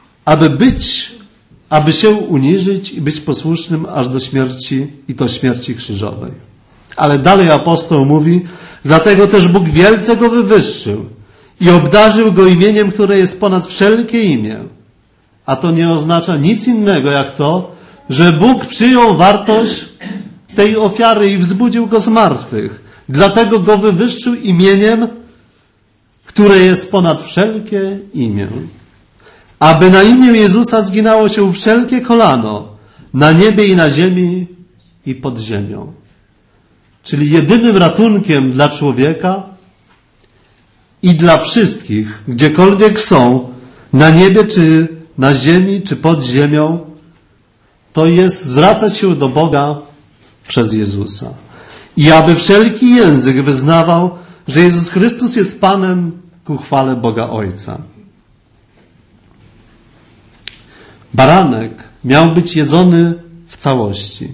aby się uniżyć i być posłusznym aż do śmierci i to śmierci krzyżowej. Ale dalej apostoł mówi, dlatego też Bóg wielce go wywyższył i obdarzył go imieniem, które jest ponad wszelkie imię. A to nie oznacza nic innego jak to, że Bóg przyjął wartość tej ofiary i wzbudził go z martwych. Dlatego go wywyższył imieniem, które jest ponad wszelkie imię. Aby na imię Jezusa zginało się wszelkie kolano, na niebie i na ziemi i pod ziemią. Czyli jedynym ratunkiem dla człowieka i dla wszystkich, gdziekolwiek są, na niebie, czy na ziemi, czy pod ziemią, to jest zwracać się do Boga przez Jezusa. I aby wszelki język wyznawał, że Jezus Chrystus jest Panem ku chwale Boga Ojca. Baranek miał być jedzony w całości.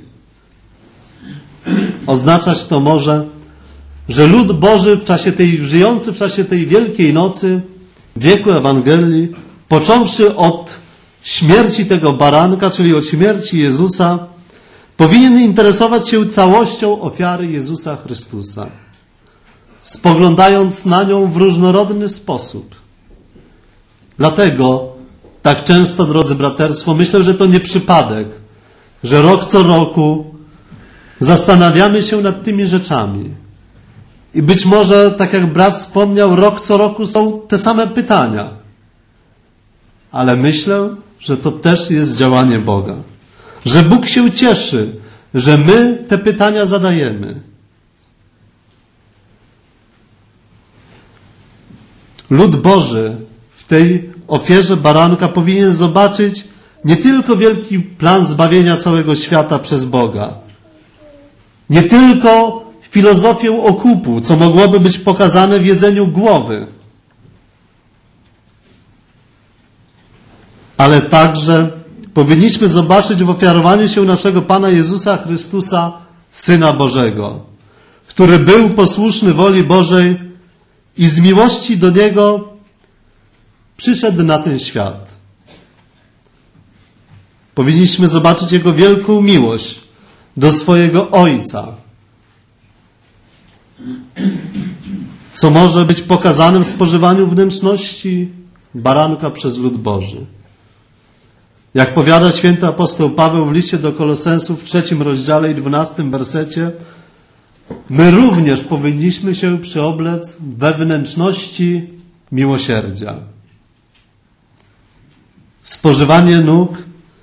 Oznaczać to może, że lud Boży żyjący w czasie tej Wielkiej Nocy, wieku Ewangelii, począwszy od śmierci tego baranka, czyli od śmierci Jezusa, powinien interesować się całością ofiary Jezusa Chrystusa, spoglądając na nią w różnorodny sposób. Dlatego tak często, drodzy braterstwo, myślę, że to nie przypadek, że rok co roku zastanawiamy się nad tymi rzeczami. I być może, tak jak brat wspomniał, rok co roku są te same pytania. Ale myślę, że to też jest działanie Boga. Że Bóg się cieszy, że my te pytania zadajemy. Lud Boży w tej ofierze baranka powinien zobaczyć nie tylko wielki plan zbawienia całego świata przez Boga, nie tylko filozofię okupu, co mogłoby być pokazane w jedzeniu głowy, ale także powinniśmy zobaczyć w ofiarowaniu się naszego Pana Jezusa Chrystusa, Syna Bożego, który był posłuszny woli Bożej i z miłości do Niego przyszedł na ten świat. Powinniśmy zobaczyć Jego wielką miłość do swojego Ojca, co może być pokazanym w spożywaniu wnętrzności baranka przez lud Boży. Jak powiada święty apostoł Paweł w liście do Kolosensów w 3 rozdziale i 12 wersecie, my również powinniśmy się przyoblec we wnętrzności miłosierdzia. Spożywanie nóg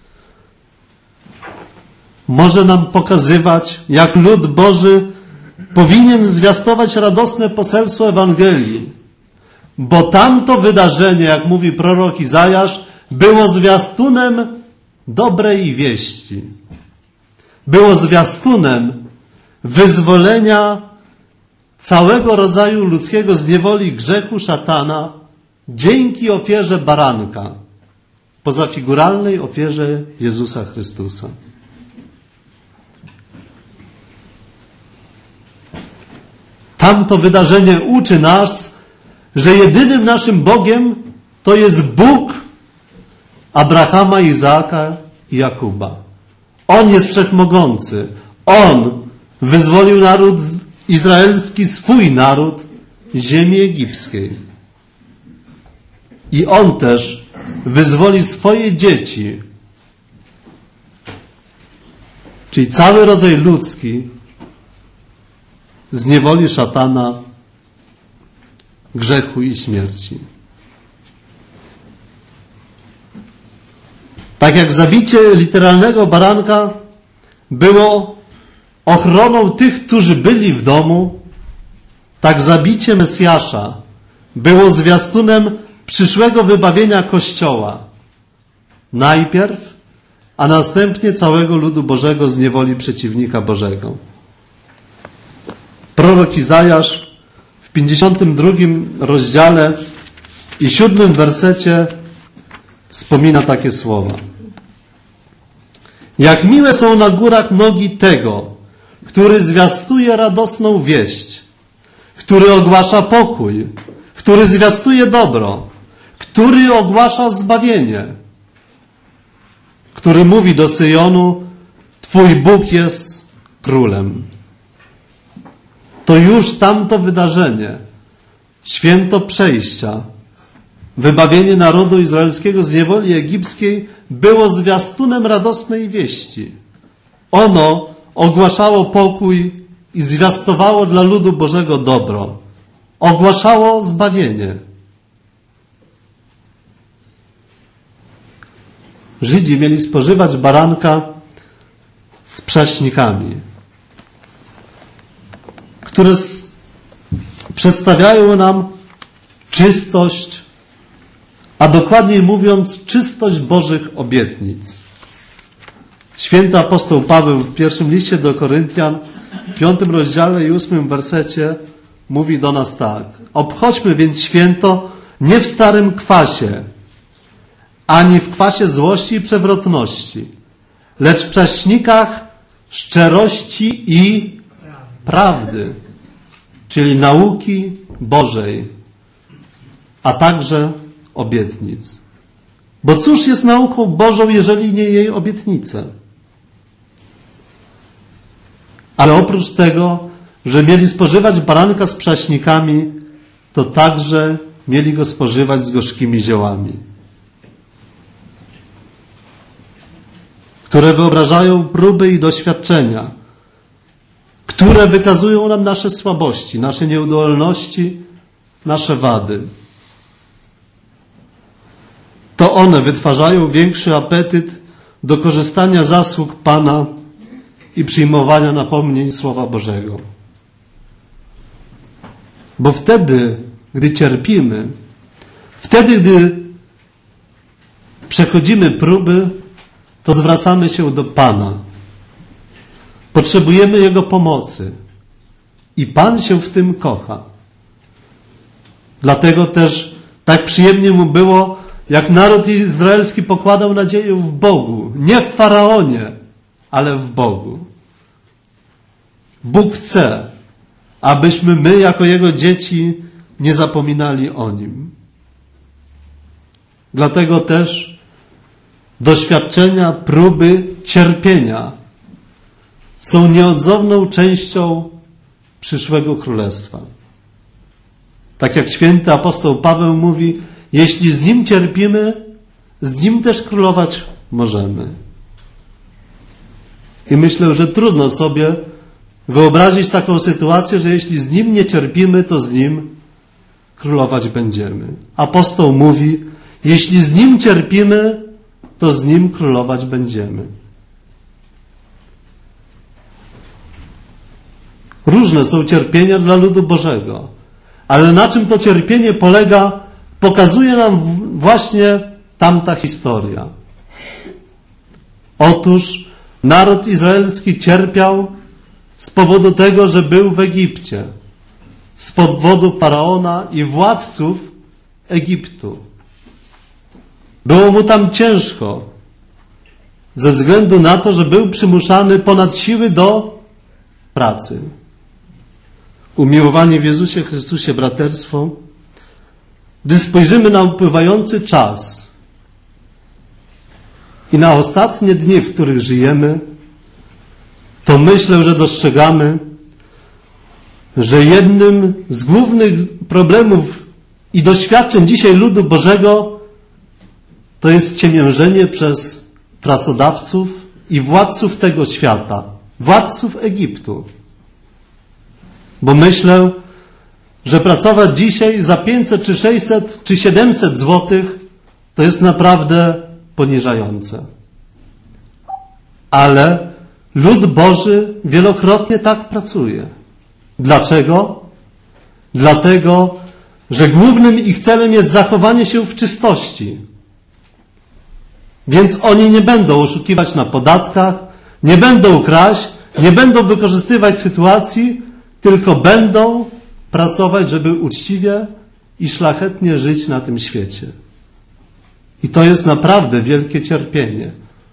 może nam pokazywać, jak lud Boży powinien zwiastować radosne poselstwo Ewangelii, bo tamto wydarzenie, jak mówi prorok Izajasz, było zwiastunem dobrej wieści. Było zwiastunem wyzwolenia całego rodzaju ludzkiego z niewoli grzechu szatana dzięki ofierze baranka, pozafiguralnej ofierze Jezusa Chrystusa. tamto wydarzenie uczy nas, że jedynym naszym Bogiem to jest Bóg Abrahama, Izaaka i Jakuba. On jest wszechmogący. On wyzwolił naród izraelski, swój naród, z ziemi egipskiej. I On też wyzwoli swoje dzieci, czyli cały rodzaj ludzki, z niewoli szatana, grzechu i śmierci. Tak jak zabicie literalnego baranka było ochroną tych, którzy byli w domu, tak zabicie Mesjasza było zwiastunem przyszłego wybawienia Kościoła. Najpierw, a następnie całego ludu Bożego z niewoli przeciwnika Bożego. Prorok Izajasz w 52 rozdziale i 7 wersecie wspomina takie słowa. Jak miłe są na górach nogi tego, który zwiastuje radosną wieść, który ogłasza pokój, który zwiastuje dobro, który ogłasza zbawienie, który mówi do Syjonu, Twój Bóg jest królem. To już tamto wydarzenie, święto przejścia, wybawienie narodu izraelskiego z niewoli egipskiej było zwiastunem radosnej wieści. Ono ogłaszało pokój i zwiastowało dla ludu Bożego dobro. Ogłaszało zbawienie. Żydzi mieli spożywać baranka z prześnikami, które przedstawiają nam czystość, a dokładniej mówiąc czystość Bożych obietnic. Święty apostoł Paweł w pierwszym liście do Koryntian, w 5 rozdziale i 8 wersecie mówi do nas tak. Obchodźmy więc święto nie w starym kwasie, ani w kwasie złości i przewrotności, lecz w prześnikach szczerości i prawdy, czyli nauki Bożej, a także obietnic. Bo cóż jest nauką Bożą, jeżeli nie jej obietnice? Ale oprócz tego, że mieli spożywać baranka z prześnikami, to także mieli go spożywać z gorzkimi ziołami, które wyobrażają próby i doświadczenia, które wykazują nam nasze słabości, nasze nieudolności, nasze wady. To one wytwarzają większy apetyt do korzystania z zasług Pana i przyjmowania napomnień Słowa Bożego. Bo wtedy, gdy cierpimy, wtedy, gdy przechodzimy próby, to zwracamy się do Pana. Potrzebujemy Jego pomocy. I Pan się w tym kocha. Dlatego też tak przyjemnie mu było, jak naród izraelski pokładał nadzieję w Bogu. Nie w Faraonie, ale w Bogu. Bóg chce, abyśmy my, jako Jego dzieci, nie zapominali o Nim. Dlatego też doświadczenia, próby, cierpienia są nieodzowną częścią przyszłego królestwa. Tak jak święty apostoł Paweł mówi, jeśli z Nim cierpimy, z Nim też królować możemy. I myślę, że trudno sobie wyobrazić taką sytuację, że jeśli z Nim nie cierpimy, to z Nim królować będziemy. Apostoł mówi, jeśli z Nim cierpimy, to z Nim królować będziemy. Różne są cierpienia dla ludu Bożego, ale na czym to cierpienie polega, pokazuje nam właśnie tamta historia. Otóż naród izraelski cierpiał z powodu tego, że był w Egipcie, z powodu Faraona i władców Egiptu. Było mu tam ciężko, ze względu na to, że był przymuszany ponad siły do pracy. umiłowani w Jezusie Chrystusie braterstwo, gdy spojrzymy na upływający czas i na ostatnie dni, w których żyjemy, to myślę, że dostrzegamy, że jednym z głównych problemów i doświadczeń dzisiaj ludu Bożego to jest ciemiężenie przez pracodawców i władców tego świata, władców Egiptu. Bo myślę, że pracować dzisiaj za 500 czy 600 czy 700 złotych to jest naprawdę poniżające. Ale lud Boży wielokrotnie tak pracuje. Dlaczego? Dlatego, że głównym ich celem jest zachowanie się w czystości. Więc oni nie będą oszukiwać na podatkach, nie będą kraść, nie będą wykorzystywać sytuacji, tylko będą pracować, żeby uczciwie i szlachetnie żyć na tym świecie. I to jest naprawdę wielkie cierpienie.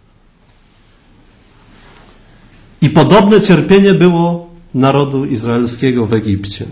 I podobne cierpienie było narodu izraelskiego w Egipcie.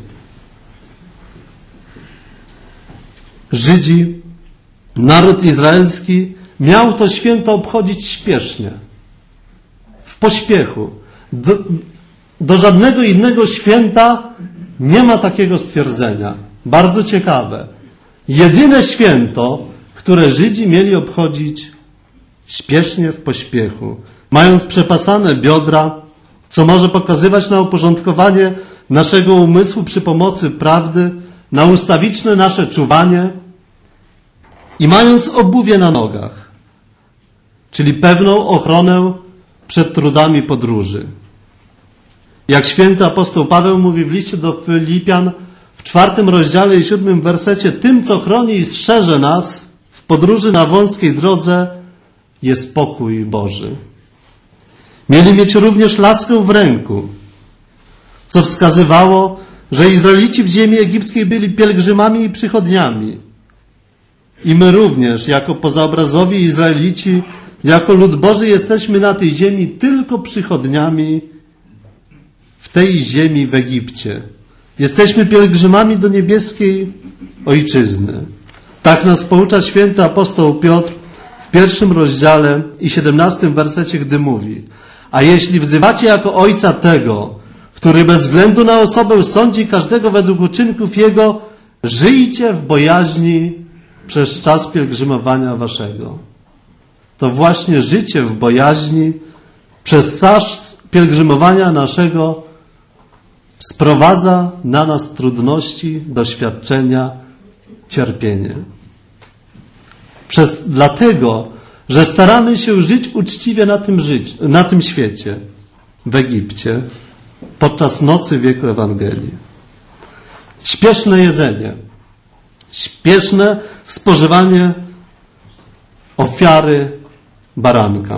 Żydzi, naród izraelski miał to święto obchodzić śpiesznie, w pośpiechu. Do żadnego innego święta nie ma takiego stwierdzenia. Bardzo ciekawe. Jedyne święto, które Żydzi mieli obchodzić śpiesznie, w pośpiechu, mając przepasane biodra, co może pokazywać na uporządkowanie naszego umysłu przy pomocy prawdy, na ustawiczne nasze czuwanie i mając obuwie na nogach, czyli pewną ochronę przed trudami podróży. Jak święty apostoł Paweł mówi w liście do Filipian w 4 rozdziale i 7 wersecie, tym, co chroni i strzeże nas w podróży na wąskiej drodze, jest pokój Boży. Mieli mieć również laskę w ręku, co wskazywało, że Izraelici w ziemi egipskiej byli pielgrzymami i przychodniami. I my również, jako pozaobrazowi Izraelici, jako lud Boży, jesteśmy na tej ziemi tylko przychodniami w tej ziemi w Egipcie. Jesteśmy pielgrzymami do niebieskiej Ojczyzny. Tak nas poucza święty apostoł Piotr w 1 rozdziale i 17 wersecie, gdy mówi: a jeśli wzywacie jako Ojca tego, który bez względu na osobę sądzi każdego według uczynków Jego, żyjcie w bojaźni przez czas pielgrzymowania waszego. To właśnie życie w bojaźni przez czas pielgrzymowania naszego sprowadza na nas trudności, doświadczenia, cierpienie. Dlatego, że staramy się żyć uczciwie na tym świecie, w Egipcie, podczas nocy wieku Ewangelii. Śpieszne jedzenie, śpieszne spożywanie ofiary baranka.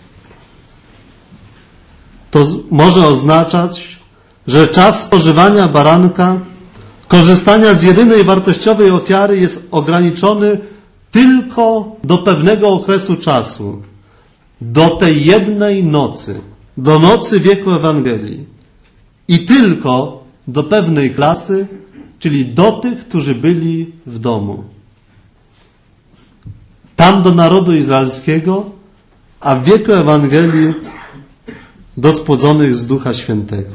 To może oznaczać, że czas spożywania baranka, korzystania z jedynej wartościowej ofiary jest ograniczony tylko do pewnego okresu czasu, do tej jednej nocy, do nocy wieku Ewangelii i tylko do pewnej klasy, czyli do tych, którzy byli w domu. Tam do narodu izraelskiego, a w wieku Ewangelii do spłodzonych z Ducha Świętego.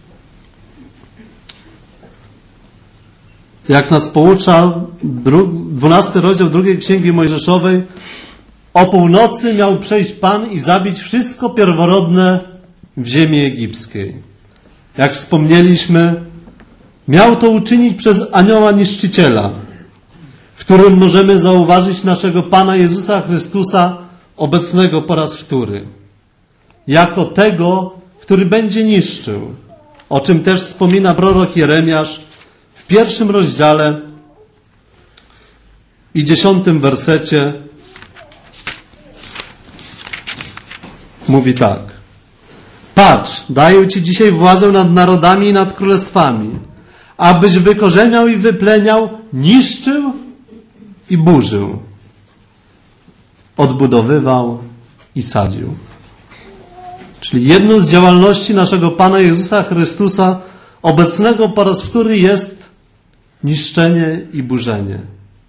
Jak nas poucza 12 rozdział 2 Księgi Mojżeszowej, o północy miał przejść Pan i zabić wszystko pierworodne w ziemi egipskiej. Jak wspomnieliśmy, miał to uczynić przez anioła niszczyciela, w którym możemy zauważyć naszego Pana Jezusa Chrystusa, obecnego po raz wtóry, jako tego, który będzie niszczył, o czym też wspomina prorok Jeremiasz w 1 rozdziale i 10 wersecie. Mówi tak: patrz, daję Ci dzisiaj władzę nad narodami i nad królestwami, abyś wykorzeniał i wypleniał, niszczył i burzył, odbudowywał i sadził. Czyli jedną z działalności naszego Pana Jezusa Chrystusa obecnego po raz wtóry jest niszczenie i burzenie.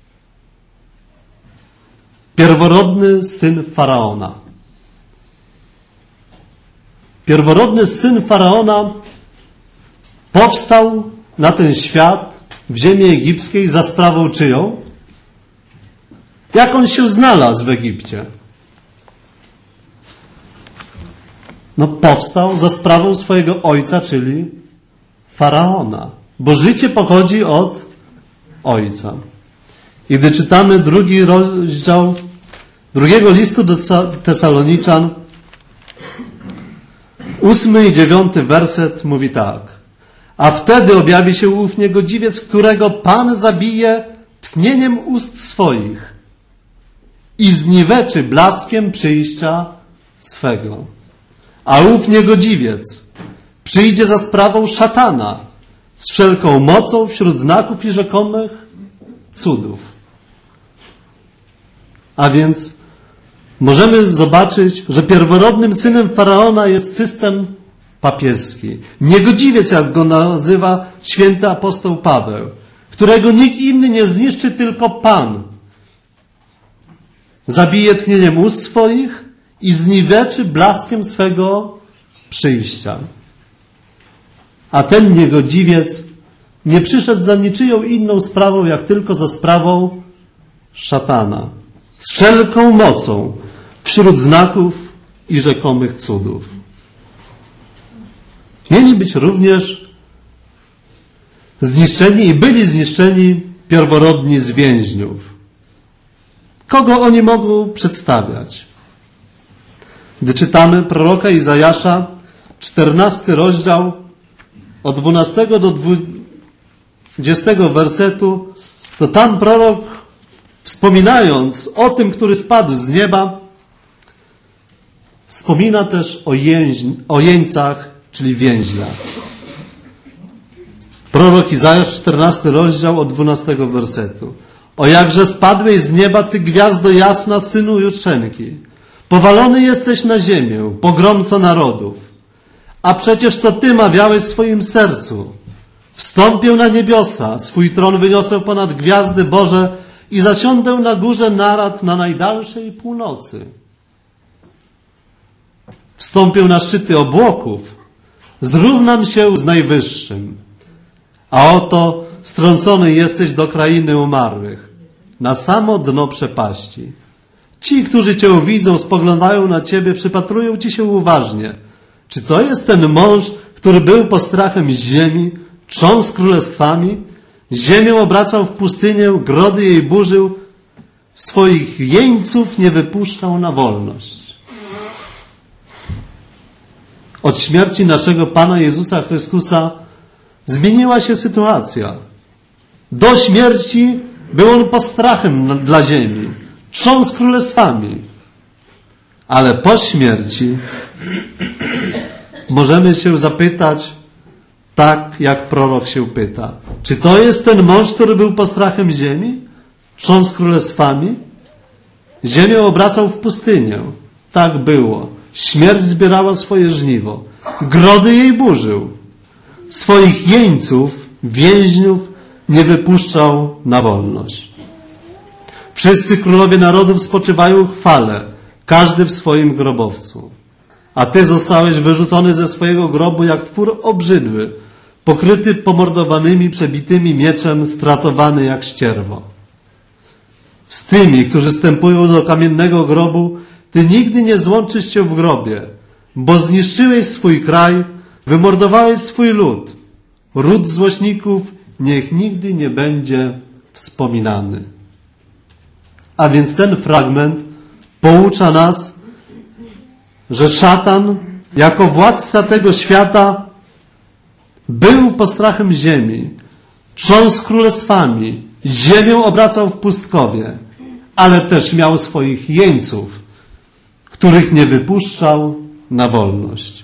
Pierworodny syn Faraona. Pierworodny syn Faraona powstał na ten świat w ziemi egipskiej za sprawą czyją? Jak on się znalazł w Egipcie? No powstał za sprawą swojego ojca, czyli Faraona. Bo życie pochodzi od ojca. I gdy czytamy drugi rozdział drugiego listu do Tesaloniczan, 8 i 9 werset mówi tak. A wtedy objawi się ów niegodziwiec, którego Pan zabije tchnieniem ust swoich i zniweczy blaskiem przyjścia swego. A ów niegodziwiec przyjdzie za sprawą szatana z wszelką mocą wśród znaków i rzekomych cudów. A więc możemy zobaczyć, że pierworodnym synem Faraona jest system papieski. Niegodziwiec, jak go nazywa święty apostoł Paweł, którego nikt inny nie zniszczy, tylko Pan. Zabije tchnieniem ust swoich i zniweczy blaskiem swego przyjścia. A ten niegodziwiec nie przyszedł za niczyją inną sprawą, jak tylko za sprawą szatana. Z wszelką mocą wśród znaków i rzekomych cudów. Mieli być również zniszczeni i byli zniszczeni pierworodni z więźniów. Kogo oni mogą przedstawiać? Gdy czytamy proroka Izajasza, 14 rozdział, od 12 do 20 wersetu, to tam prorok, wspominając o tym, który spadł z nieba, wspomina też o jeńcach, czyli więźniach. Prorok Izajasz, 14 rozdział, od 12 wersetu. O jakże spadłeś z nieba, ty gwiazdo jasna, synu Jutrzenki. Powalony jesteś na ziemię, pogromco narodów. A przecież to ty mawiałeś w swoim sercu. Wstąpię na niebiosa, swój tron wyniosę ponad gwiazdy Boże i zasiądę na górze narad na najdalszej północy. Wstąpię na szczyty obłoków, zrównam się z Najwyższym. A oto strącony jesteś do krainy umarłych, na samo dno przepaści. Ci, którzy Cię widzą, spoglądają na Ciebie, przypatrują Ci się uważnie. Czy to jest ten mąż, który był postrachem ziemi, trząsł królestwami, ziemię obracał w pustynię, grody jej burzył, swoich jeńców nie wypuszczał na wolność? Od śmierci naszego Pana Jezusa Chrystusa zmieniła się sytuacja. Do śmierci był On postrachem dla ziemi, trząsł królestwami. Ale po śmierci możemy się zapytać, tak jak prorok się pyta, czy to jest ten mąż, który był postrachem ziemi, trząsł królestwami, ziemię obracał w pustynię? Tak było. Śmierć zbierała swoje żniwo, grody jej burzył. Swoich jeńców, więźniów nie wypuszczał na wolność. Wszyscy królowie narodów spoczywają w chwale, każdy w swoim grobowcu. A ty zostałeś wyrzucony ze swojego grobu jak twór obrzydły, pokryty pomordowanymi, przebitymi mieczem, stratowany jak ścierwo. Z tymi, którzy wstępują do kamiennego grobu, ty nigdy nie złączysz się w grobie, bo zniszczyłeś swój kraj, wymordowałeś swój lud. Ród złośników niech nigdy nie będzie wspominany. A więc ten fragment poucza nas, że szatan jako władca tego świata był postrachem ziemi, trząsł królestwami, ziemię obracał w pustkowie, ale też miał swoich jeńców, których nie wypuszczał na wolność.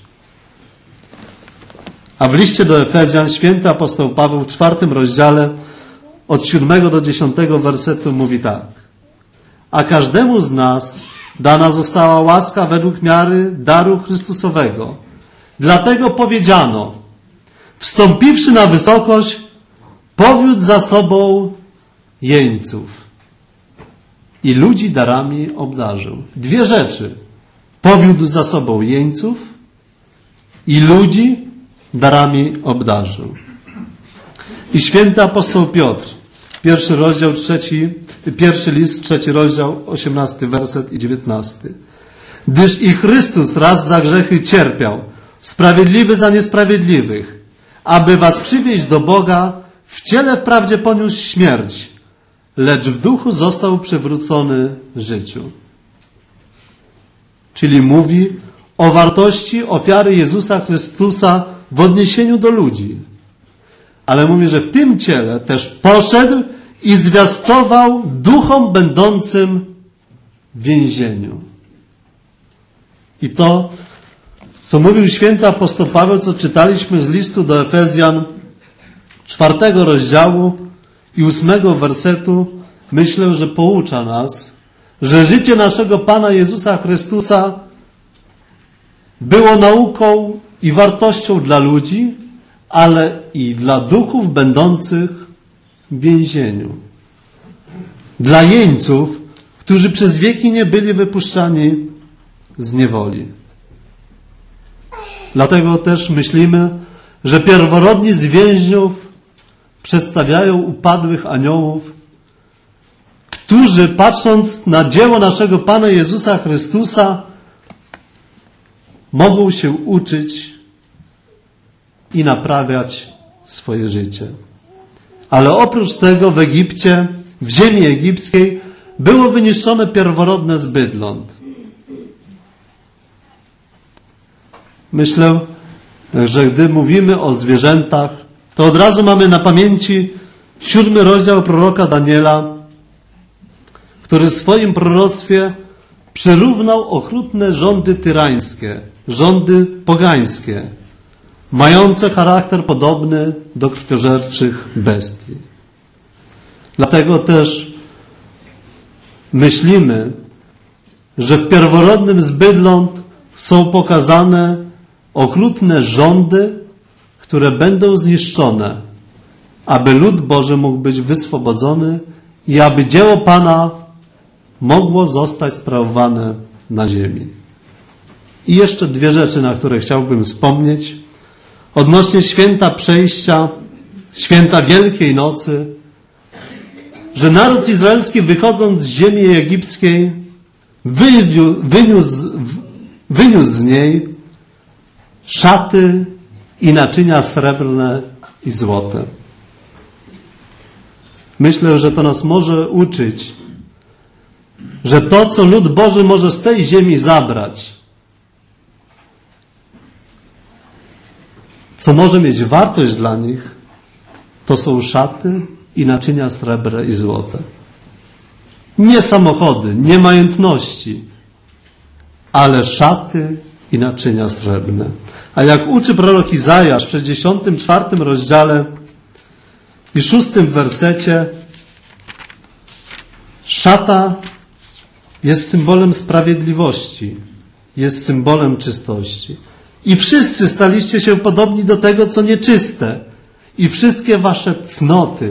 A w liście do Efezjan święty apostoł Paweł w 4 rozdziale od 7 do 10 wersetu mówi tak. A każdemu z nas dana została łaska według miary daru Chrystusowego. Dlatego powiedziano, wstąpiwszy na wysokość, powiódł za sobą jeńców i ludzi darami obdarzył. Dwie rzeczy. Powiódł za sobą jeńców i ludzi darami obdarzył. I święty apostoł Piotr, pierwszy list, 3 rozdział, 18 werset i 19. Gdyż i Chrystus raz za grzechy cierpiał, sprawiedliwy za niesprawiedliwych, aby was przywieźć do Boga, w ciele wprawdzie poniósł śmierć, lecz w duchu został przywrócony życiu. Czyli mówi o wartości ofiary Jezusa Chrystusa w odniesieniu do ludzi. Ale mówi, że w tym ciele też poszedł i zwiastował duchom będącym w więzieniu. I to, co mówił święty apostoł Paweł, co czytaliśmy z listu do Efezjan 4 rozdziału i 8 wersetu, myślę, że poucza nas, że życie naszego Pana Jezusa Chrystusa było nauką i wartością dla ludzi, ale i dla duchów będących w więzieniu. Dla jeńców, którzy przez wieki nie byli wypuszczani z niewoli. Dlatego też myślimy, że pierworodni z więźniów przedstawiają upadłych aniołów, którzy patrząc na dzieło naszego Pana Jezusa Chrystusa mogą się uczyć i naprawiać swoje życie. Ale oprócz tego w Egipcie, w ziemi egipskiej było wyniszczone pierworodne z bydląt. Myślę, że gdy mówimy o zwierzętach, to od razu mamy na pamięci 7 rozdział proroka Daniela, który w swoim proroctwie przyrównał okrutne rządy tyrańskie, rządy pogańskie, mające charakter podobny do krwiożerczych bestii. Dlatego też myślimy, że w pierworodnym z bydląt są pokazane okrutne rządy, które będą zniszczone, aby lud Boży mógł być wyswobodzony i aby dzieło Pana mogło zostać sprawowane na ziemi. I jeszcze 2 rzeczy, na które chciałbym wspomnieć. Odnośnie święta przejścia, święta Wielkiej Nocy, że naród izraelski wychodząc z ziemi egipskiej wyniósł z niej szaty i naczynia srebrne i złote. Myślę, że to nas może uczyć, że to, co lud Boży może z tej ziemi zabrać, co może mieć wartość dla nich, to są szaty i naczynia srebrne i złote. Nie samochody, nie majątności, ale szaty i naczynia srebrne. A jak uczy prorok Izajasz w 64 rozdziale i 6 wersecie, szata jest symbolem sprawiedliwości, jest symbolem czystości. I wszyscy staliście się podobni do tego, co nieczyste. I wszystkie wasze cnoty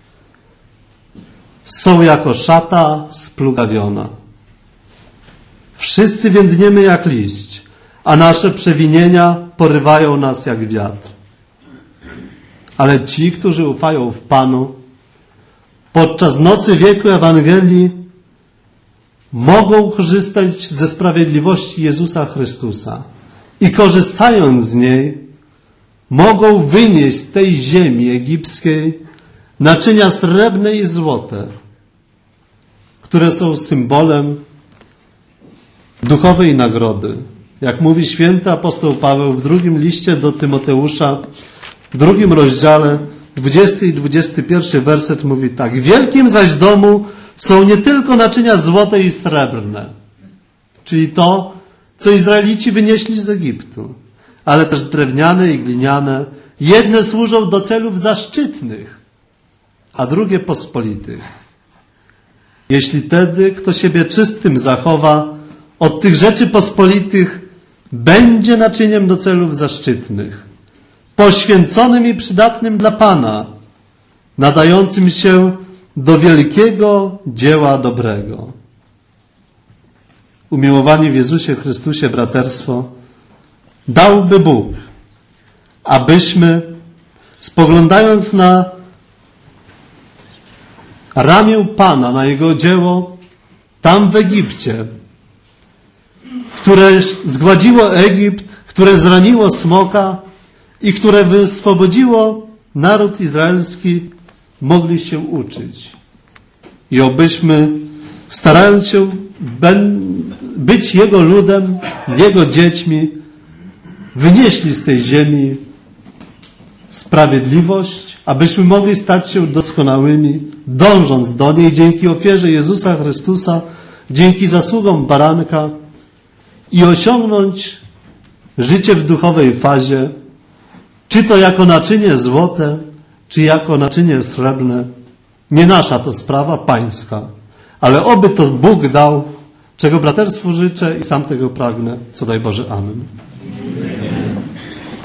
są jako szata splugawiona. Wszyscy więdniemy jak liść, a nasze przewinienia porywają nas jak wiatr. Ale ci, którzy ufają w Panu, podczas nocy wieku Ewangelii mogą korzystać ze sprawiedliwości Jezusa Chrystusa. I korzystając z niej, mogą wynieść z tej ziemi egipskiej naczynia srebrne i złote, które są symbolem duchowej nagrody. Jak mówi święty apostoł Paweł w 2 liście do Tymoteusza, w 2 rozdziale, 20 i 21 werset mówi tak. W wielkim zaś domu są nie tylko naczynia złote i srebrne, czyli to, co Izraelici wynieśli z Egiptu, ale też drewniane i gliniane. Jedne służą do celów zaszczytnych, a drugie pospolitych. Jeśli tedy kto siebie czystym zachowa, od tych rzeczy pospolitych będzie naczyniem do celów zaszczytnych. poświęconym i przydatnym dla Pana, nadającym się do wielkiego dzieła dobrego. Umiłowanie w Jezusie Chrystusie, braterstwo, dałby Bóg, abyśmy, spoglądając na ramię Pana, na Jego dzieło tam w Egipcie, które zgładziło Egipt, które zraniło smoka i które wyswobodziło naród izraelski, mogli się uczyć. I obyśmy, starając się być Jego ludem, Jego dziećmi, wynieśli z tej ziemi sprawiedliwość, abyśmy mogli stać się doskonałymi, dążąc do niej dzięki ofierze Jezusa Chrystusa, dzięki zasługom baranka i osiągnąć życie w duchowej fazie, czy to jako naczynie złote, czy jako naczynie srebrne. Nie nasza to sprawa, pańska. Ale oby to Bóg dał, czego braterstwu życzę i sam tego pragnę. Co daj Boże. Amen.